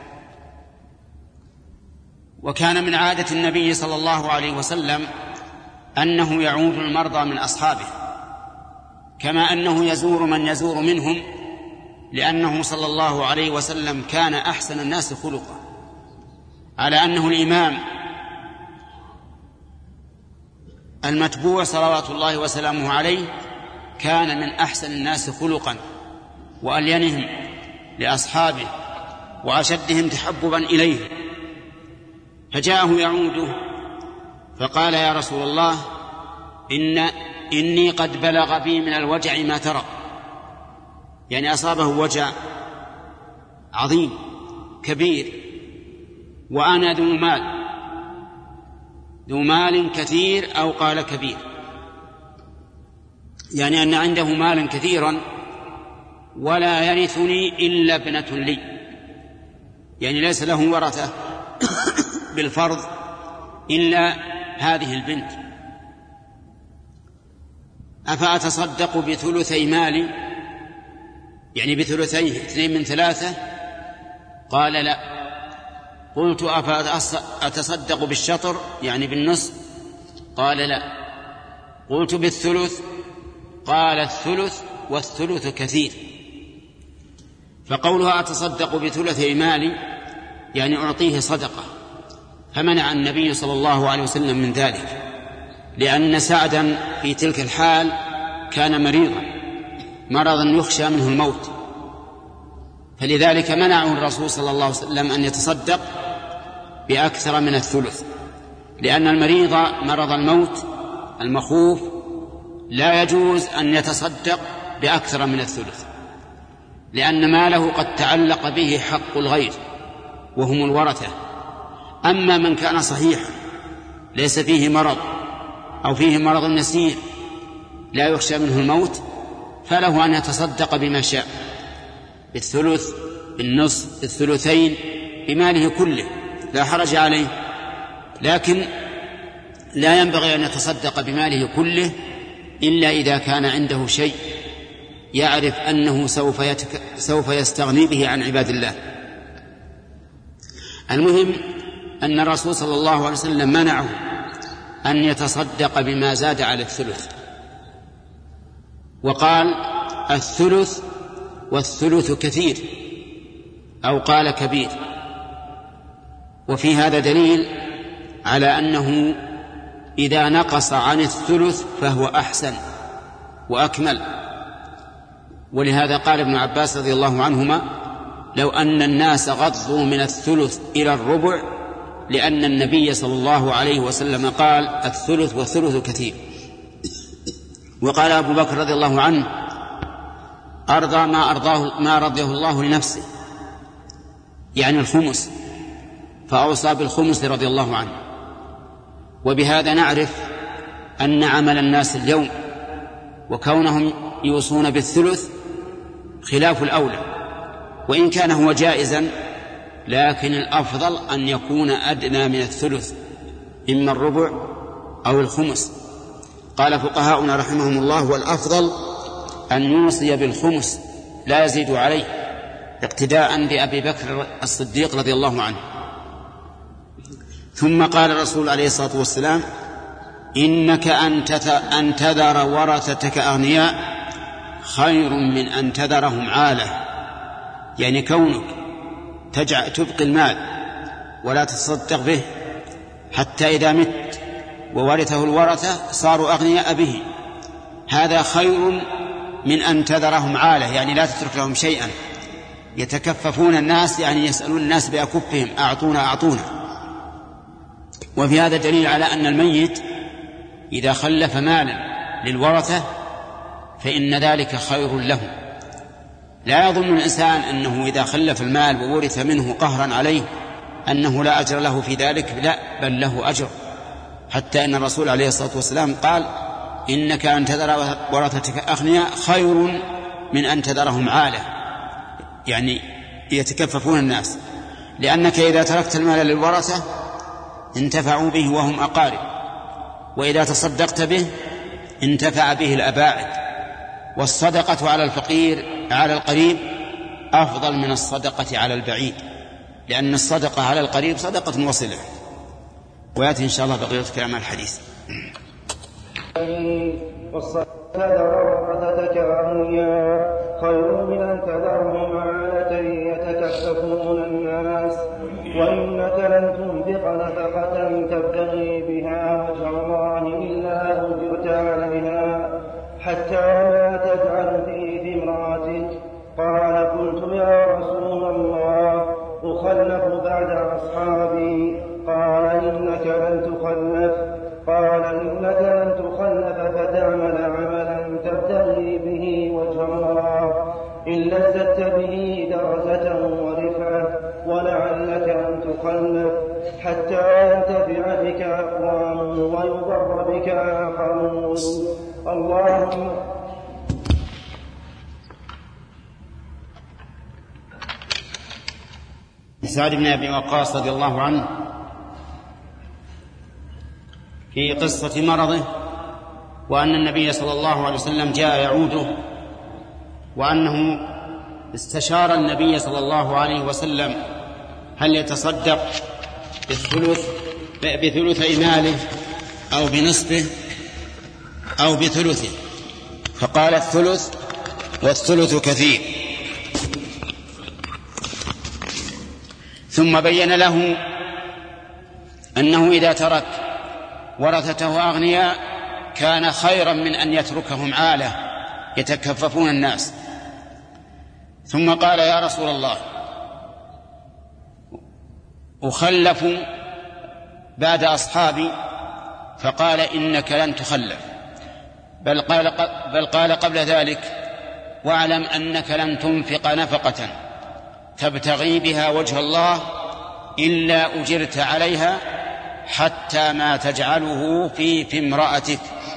وكان من عادة النبي صلى الله عليه وسلم أنه يعود المرضى من أصحابه، كما أنه يزور من يزور منهم، لأنه صلى الله عليه وسلم كان أحسن الناس خلقا، على أنه الإمام المتبوع صلوات الله وسلامه عليه، كان من أحسن الناس خلقا وألينهم لأصحابه وأشدهم تحببا إليه. فجاءه يعوده فقال يا رسول الله إن إني قد بلغ بي من الوجع ما ترى، يعني أصابه وجع عظيم كبير، وأنا ذو مال ذو مال كثير أو قال كبير، يعني أن عنده مالا كثيرا ولا يرثني إلا ابنة لي، يعني ليس له ورثة بالفرض إلا هذه البنت. أفأتصدق بثلثي مالي، يعني بثلثيه اثنين من ثلاثة؟ قال لا. قلت أفأتصدق بالشطر، يعني بالنصف؟ قال لا. قلت بالثلث؟ قال الثلث والثلث كثير. فقولها أتصدق بثلثي مالي يعني أعطيه صدقة، فمنع النبي صلى الله عليه وسلم من ذلك، لأن سعدا في تلك الحال كان مريضا مرضا يخشى منه الموت، فلذلك منعه الرسول صلى الله عليه وسلم أن يتصدق بأكثر من الثلث، لأن المريض مرض الموت المخوف لا يجوز أن يتصدق بأكثر من الثلث، لأن ماله قد تعلق به حق الغير وهم الورثة. أما من كان صحيحا ليس فيه مرض أو فيه مرض يسير لا يخشى منه الموت، فله أن يتصدق بما شاء، بالثلث، بالنصف، بالثلثين، بماله كله، لا حرج عليه. لكن لا ينبغي أن يتصدق بماله كله إلا إذا كان عنده شيء يعرف أنه سوف, يتك... سوف يستغني به عن عباد الله. المهم أن الرسول صلى الله عليه وسلم منعه أن يتصدق بما زاد على الثلث، وقال الثلث والثلث كثير أو قال كبير. وفي هذا دليل على أنه إذا نقص عن الثلث فهو أحسن، وأكمل. ولهذا قال ابن عباس رضي الله عنهما: لو أن الناس غضوا من الثلث إلى الربع لأن النبي صلى الله عليه وسلم قال: الثلث والثلث كثير. وقال أبو بكر رضي الله عنه: أرضى ما أرضاه ما رضيه الله لنفسه، يعني الخمس، فأوصى بالخمس رضي الله عنه. وبهذا نعرف أن عمل الناس اليوم وكونهم يوصون بالثلث خلاف الأولى، وإن كان هو جائزا لكن الأفضل أن يكون أدنى من الثلث، إما الربع أو الخمس. قال فقهاؤنا رحمهم الله: والأفضل أن يوصي بالخمس لا يزيد عليه، اقتداء بأبي بكر الصديق رضي الله عنه. ثم قال الرسول عليه الصلاة والسلام: إنك أن تذر ورثتك أغنياء خير من أن تذرهم عالة، يعني كونك تجعل تبقي المال ولا تصدق به حتى إذا مت وورثه الورثة صاروا أغنياء به، هذا خير من أن تذرهم عالة، يعني لا تترك لهم شيئا يتكففون الناس، يعني يسألون الناس بأكفهم: أعطونا أعطونا. وفي هذا دليل على أن الميت إذا خلف مالا للورثة فإن ذلك خير له. لا يظن الإنسان أنه إذا خلف المال وورث منه قهرا عليه أنه لا أجر له في ذلك، لا، بل له أجر، حتى أن الرسول عليه الصلاة والسلام قال: إنك أن تذر ورثتك أغنياء خير من أن تذرهم عالة، يعني يتكففون الناس، لأنك إذا تركت المال للورثة انتفعوا به وهم أقارب، وإذا تصدقت به انتفع به الأباعد. والصدقة على الفقير على القريب أفضل من الصدقة على البعيد، لأن الصدقة على القريب صدقة وصلة. ويأتي إن شاء الله بقية كلام الحديث. ورثتك أغنياء خير من أن تذرهم عالة يتكففون الناس، وإنك لن تنفق نفقة تبتغي بها وجه الله إلا أجرت عليها حتى لا تجعل في امرأتك. قال: قلت يا رسول الله أخلف بعد أصحابي؟ قال: إنك لن تخلف. قال: إنك لن تخلف فتعمل عملا تبتغي به وجه الله إلا ازددت به درجة ورفعة، ولعلك أن تخلف حتى ينتفع بك أقوام ويضر بك آخرون. اللهم سعد بن أبي وقاص رضي الله عنه في قصة مرضه، وأن النبي صلى الله عليه وسلم جاء يعوده، وأنه استشار النبي صلى الله عليه وسلم هل يتصدق بالثلث بثلث ماله أو بنصفه أو بثلثه، فقال: الثلث والثلث كثير. ثم بين له أنه إذا ترك ورثته أغنياء كان خيرا من أن يتركهم عالة يتكففون الناس. ثم قال: يا رسول الله أخلف بعد أصحابي؟ فقال: إنك لن تخلف، بل قال, بل قال قبل ذلك: واعلم أنك لن تنفق نفقة تبتغي بها وجه الله إلا أجرت عليها حتى ما تجعله في في امرأتك.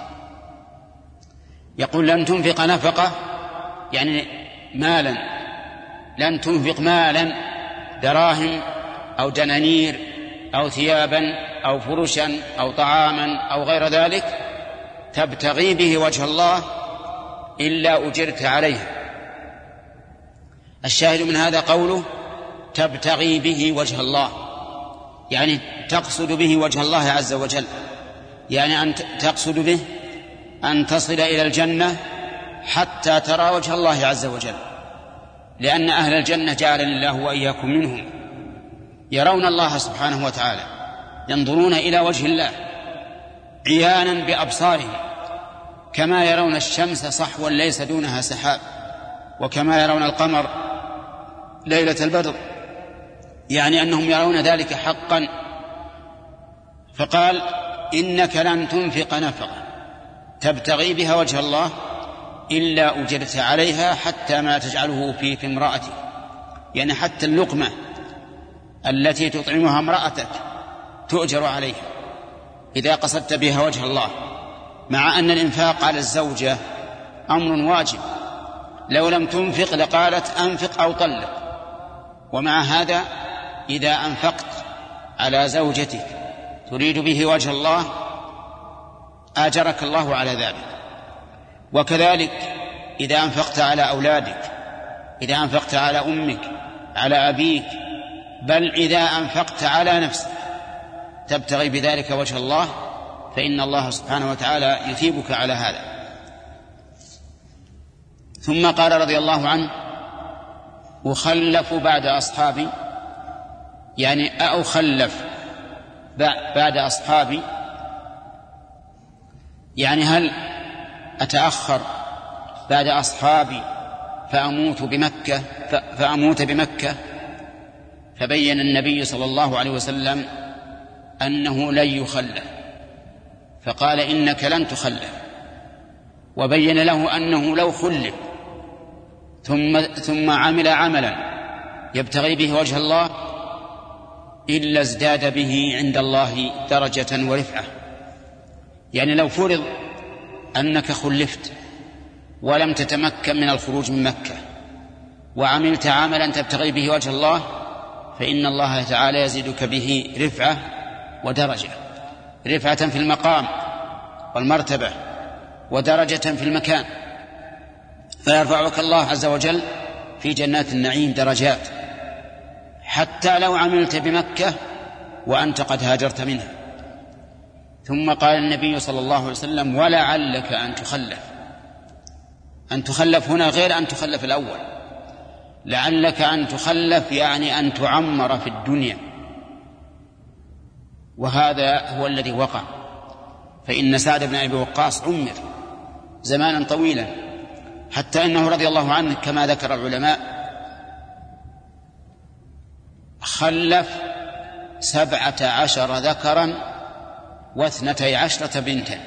يقول: لن تنفق نفقة يعني مالا، لن تنفق مالا دراهم أو دنانير أو ثيابا أو فرشا أو طعاما أو غير ذلك تبتغي به وجه الله إلا أجرت عليها. الشاهد من هذا قوله تبتغي به وجه الله، يعني تقصد به وجه الله عز وجل، يعني أن تقصد به أن تصل إلى الجنة حتى ترى وجه الله عز وجل، لأن أهل الجنة جعلني الله وإياكم منهم يرون الله سبحانه وتعالى، ينظرون إلى وجه الله عيانا بأبصارهم كما يرون الشمس صحوا ليس دونها سحاب، وكما يرون القمر ليلة البدر، يعني أنهم يرون ذلك حقا. فقال إنك لن تنفق نفقة تبتغي بها وجه الله إلا أجرت عليها حتى ما تجعله في في امرأتك، يعني حتى اللقمة التي تطعمها امرأتك تؤجر عليها إذا قصدت بها وجه الله، مع أن الإنفاق على الزوجة أمر واجب، لو لم تنفق لقالت أنفق أو طلق، ومع هذا إذا أنفقت على زوجتك تريد به وجه الله آجرك الله على ذلك. وكذلك إذا أنفقت على أولادك، إذا أنفقت على أمك، على أبيك، بل إذا أنفقت على نفسك تبتغي بذلك وجه الله، فإن الله سبحانه وتعالى يثيبك على هذا. ثم قال رضي الله عنه أخلف بعد أصحابي، يعني أخلف بعد أصحابي، يعني هل أتأخر بعد أصحابي فأموت بمكة فأموت بمكة؟ فبين النبي صلى الله عليه وسلم أنه لن يخلف، فقال إنك لن تخلف، وبين له أنه لو خلف ثم, ثم عمل عملا يبتغي به وجه الله إلا ازداد به عند الله درجة ورفعة. يعني لو فرض أنك خلفت ولم تتمكن من الخروج من مكة وعملت عملا تبتغي به وجه الله، فإن الله تعالى يزيدك به رفعة ودرجة، رفعة في المقام والمرتبة ودرجة في المكان، فيرفعك الله عز وجل في جنات النعيم درجات، حتى لو عملت بمكة وأنت قد هاجرت منها. ثم قال النبي صلى الله عليه وسلم ولعلك أن تخلف. أن تخلف هنا غير أن تخلف الأول، لعلك أن تخلف يعني أن تعمر في الدنيا، وهذا هو الذي وقع. فإن سعد بن أبي وقاص عمر زمانا طويلا، حتى إنه رضي الله عنه كما ذكر العلماء خلف سبعة عشر ذكرا واثنتي عشرة بنتا،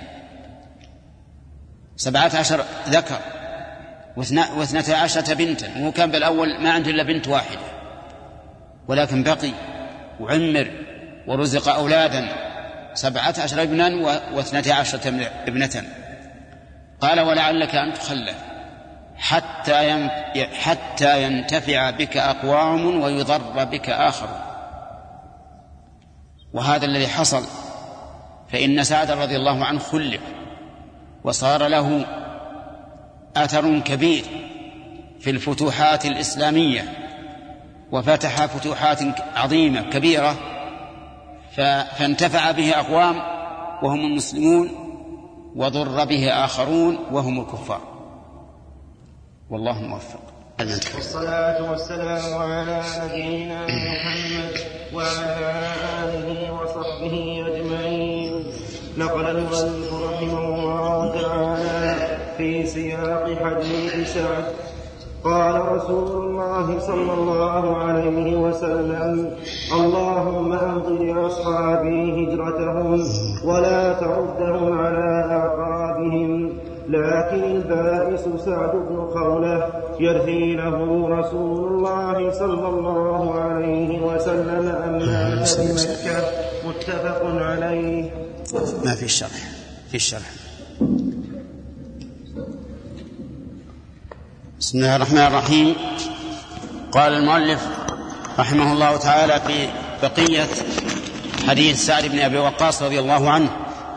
سبعة عشر ذكر واثنتي عشرة بنتا، وهو كان بالأول ما عنده إلا بنت واحدة، ولكن بقي وعمر ورزق أولادا سبعة عشر ابنا واثنتي عشرة ابنة. قال ولعلك أن تخلف حتى حتى ينتفع بك أقوام ويضر بك آخر. وهذا الذي حصل، فإن سعد رضي الله عنه خلف وصار له أثر كبير في الفتوحات الإسلامية، وفتح فتوحات عظيمة كبيرة، فانتفع به أقوام وهم المسلمون، وضر به آخرون وهم الكفار. والله موفق. والصلاة والسلام على نبينا محمد وعلى آله وصحبه أجمعين. نقل المؤلف رحمه الله تعالى في سياق حديث سعد قال رسول الله صلى الله عليه وسلم اللهم أمض لأصحابي هجرتهم ولا تردهم على أعقابهم، لكن البائس سعد بن خولة يرثي له رسول الله صلى الله عليه وسلم أن مات بمكة. متفق عليه. ما في الشرح في الشرح بسم الله الرحمن الرحيم. قال المؤلف رحمه الله تعالى في بقية حديث سعد بن أبي وقاص رضي الله عنه،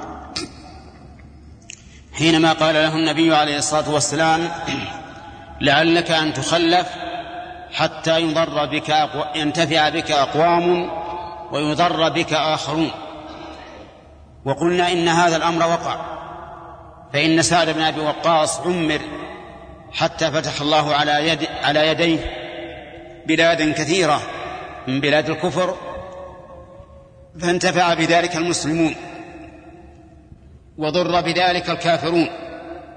حينما قال له النبي عليه الصلاة والسلام لعلك أن تخلف حتى يضر بك أقو... ينتفع بك أقوام ويضر بك آخرون. وقلنا إن هذا الأمر وقع، فإن سعد بن أبي وقاص عمر حتى فتح الله على, يد... على يديه بلاد كثيرة من بلاد الكفر، فانتفع بذلك المسلمون وضر بذلك الكافرون،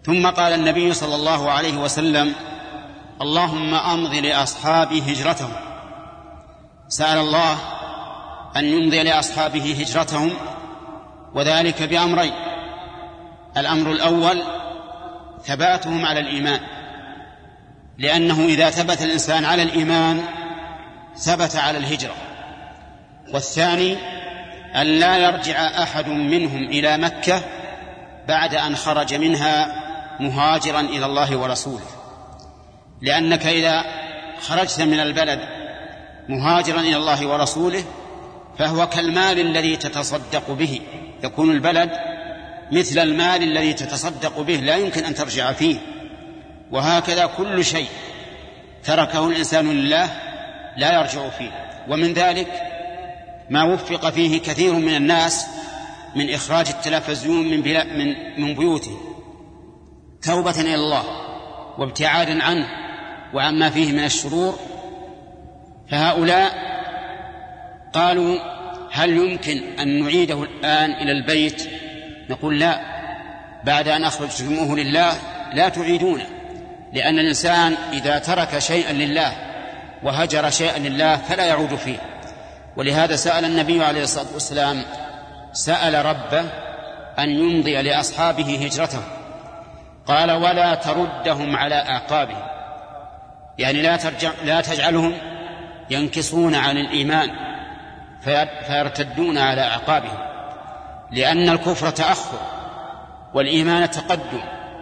ثم قال النبي صلى الله عليه وسلم: اللهم أمض لأصحابي هجرتهم. سأل الله أن يمضي لأصحابه هجرتهم، وذلك بأمرين: الأمر الأول ثباتهم على الإيمان، لأنه إذا ثبت الإنسان على الإيمان ثبت على الهجرة. والثاني أن لا يرجع أحد منهم إلى مكة بعد أن خرج منها مهاجرا إلى الله ورسوله، لأنك إذا خرجت من البلد مهاجرا إلى الله ورسوله فهو كالمال الذي تتصدق به، يكون البلد مثل المال الذي تتصدق به لا يمكن أن ترجع فيه. وهكذا كل شيء تركه الإنسان لله لا يرجع فيه. ومن ذلك ما وفق فيه كثير من الناس من إخراج التلفزيون من, من, من بيوته توبة إلى الله وابتعادا عنه وعما فيه من الشرور. فهؤلاء قالوا: هل يمكن أن نعيده الآن إلى البيت؟ نقول: لا، بعد أن أخرجتموه لله لا تعيدونه، لأن الإنسان إذا ترك شيئا لله وهجر شيئا لله فلا يعود فيه. ولهذا سأل النبي عليه الصلاة والسلام سأل ربه أن يمضي لأصحابه هجرتهم، قال: ولا تردهم على أعقابهم، يعني لا, ترجع لا تجعلهم ينكصون عن الإيمان فيرتدون على أعقابهم، لأن الكفر تأخر والإيمان تقدم،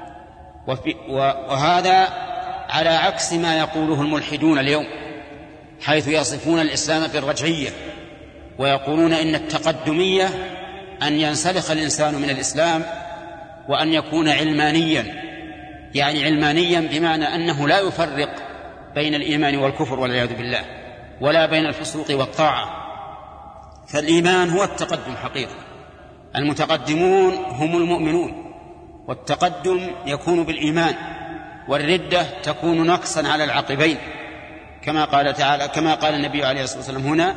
وهذا على عكس ما يقوله الملحدون اليوم، حيث يصفون الإسلام بالرجعية ويقولون إن التقدمية أن ينسلخ الإنسان من الإسلام وأن يكون علمانيا، يعني علمانيا بمعنى أنه لا يفرق بين الإيمان والكفر والعياذ بالله، ولا بين الفسوق والطاعة. فالإيمان هو التقدم حقيقة، المتقدمون هم المؤمنون، والتقدم يكون بالإيمان، والردة تكون نقصا على العقبين، كما قال تعالى كما قال النبي عليه الصلاة والسلام هنا: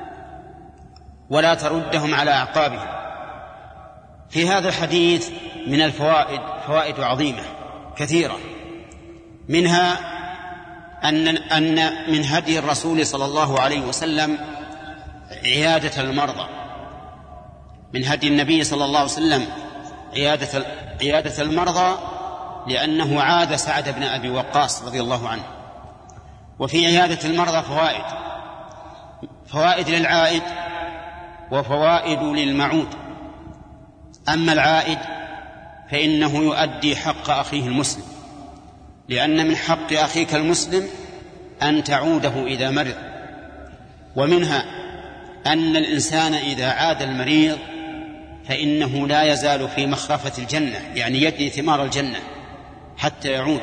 ولا تردهم على أعقابهم. في هذا الحديث من الفوائد فوائد عظيمة كثيرة، منها أن أن من هدي الرسول صلى الله عليه وسلم عيادة المرضى، من هدي النبي صلى الله عليه وسلم عيادة عيادة المرضى، لأنه عاد سعد بن أبي وقاص رضي الله عنه. وفي عيادة المرضى فوائد فوائد للعائد وفوائد للمعود. أما العائد فإنه يؤدي حق أخيه المسلم، لأن من حق أخيك المسلم أن تعوده إذا مرض. ومنها أن الإنسان إذا عاد المريض فإنه لا يزال في مخرفة الجنة، يعني يجني ثمار الجنة حتى يعود.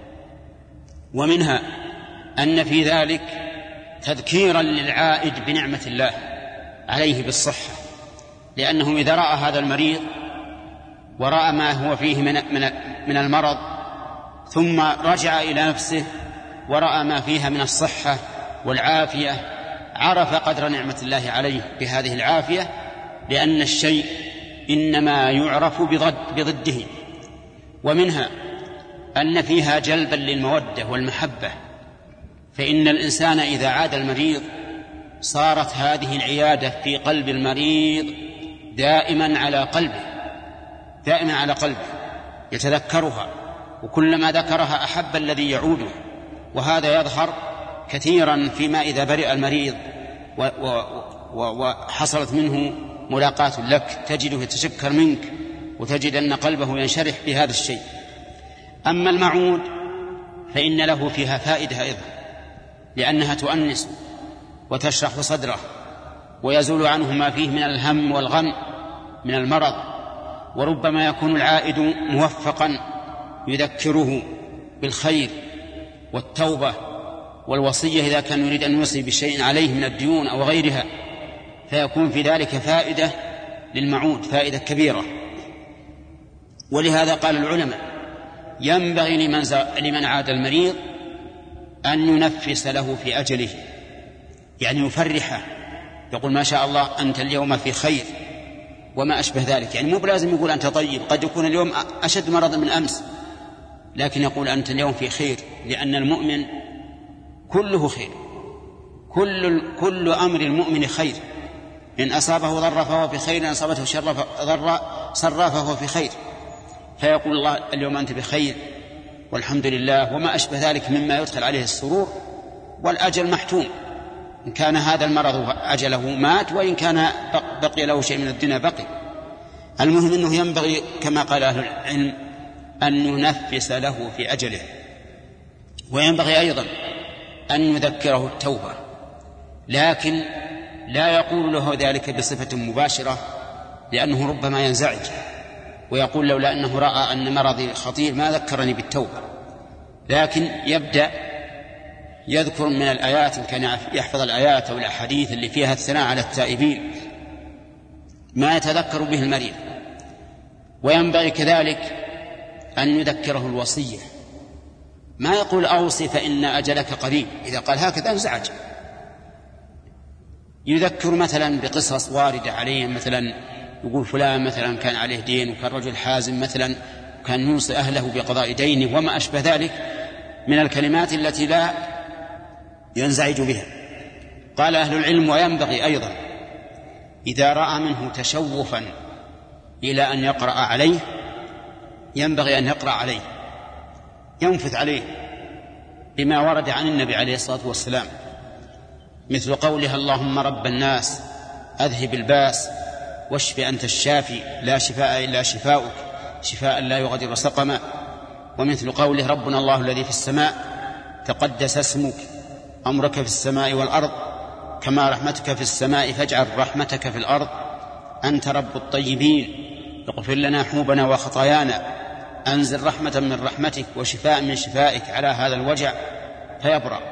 ومنها أن في ذلك تذكيرا للعائد بنعمة الله عليه بالصحة، لأنه إذا رأى هذا المريض ورأى ما هو فيه من, من, من المرض ثم رجع إلى نفسه ورأى ما فيها من الصحة والعافية، عرف قدر نعمة الله عليه بهذه العافية، لأن الشيء إنما يعرف بضد بضده. ومنها أن فيها جلبا للمودة والمحبة، فإن الإنسان إذا عاد المريض صارت هذه العيادة في قلب المريض دائما على قلبه دائما على قلبه يتذكرها، وكلما ذكرها أحب الذي يعوده. وهذا يظهر كثيرا فيما إذا برئ المريض وحصلت منه ملاقاة لك تجده يتشكر منك وتجد أن قلبه ينشرح بهذا الشيء. أما المعود فإن له فيها فائدة أيضا، لأنها تؤنس وتشرح صدره ويزول عنه ما فيه من الهم والغم من المرض. وربما يكون العائد موفقا يذكره بالخير والتوبة والوصية إذا كان يريد أن يوصي بشيء عليه من الديون أو غيرها، فيكون في ذلك فائدة للمعود، فائدة كبيرة. ولهذا قال العلماء ينبغي لمن, لمن عاد المريض أن ينفس له في أجله، يعني يفرحه، يقول ما شاء الله أنت اليوم في خير وما أشبه ذلك. يعني مو بلازم يقول أنت طيب، قد يكون اليوم أشد مرضا من أمس، لكن يقول أنت اليوم في خير، لأن المؤمن كله خير، كل, كل أمر المؤمن خير، إن أصابه ضر فهو في خير، إن أصابته شر ضر سر فهو في خير. فيقول الله اليوم أنت بخير والحمد لله، وما أشبه ذلك مما يدخل عليه السرور. والأجل محتوم، إن كان هذا المرض أجله مات، وإن كان بقي له شيء من الدنيا بقي. المهم أنه ينبغي كما قال أهل العلم أن ينفس له في أجله، وينبغي أيضا أن يذكره التوبة، لكن لا يقول له ذلك بصفة مباشرة، لأنه ربما ينزعج ويقول لولا أنه رأى أن مرضي خطير ما ذكرني بالتوبة. لكن يبدأ يذكر من الآيات، إن كان يحفظ الآيات أو الأحاديث اللي فيها الثناء على التائبين، ما يتذكر به المريض. وينبغي كذلك أن يذكره الوصية، ما يقول أوصي فإن أجلك قريب، إذا قال هكذا انزعج. يذكر مثلا بقصص واردة عليه، مثلا يقول فلان مثلا كان عليه دين وكان رجل حازم مثلا، كان يوصي أهله بقضاء دينه وما أشبه ذلك من الكلمات التي لا ينزعج بها. قال أهل العلم وينبغي أيضا إذا رأى منه تشوفا إلى أن يقرأ عليه، ينبغي أن يقرأ عليه، ينفث عليه بما ورد عن النبي عليه الصلاة والسلام، مثل قولها اللهم رب الناس أذهب الباس واشف أنت الشافي لا شفاء إلا شفاؤك شفاء لا يغادر سقما، ومثل قوله ربنا الله الذي في السماء تقدس اسمك أمرك في السماء والأرض كما رحمتك في السماء فاجعل رحمتك في الأرض أنت رب الطيبين اغفر لنا حوبنا وخطايانا أنزل رحمة من رحمتك وشفاء من شفائك على هذا الوجع فيبرأ.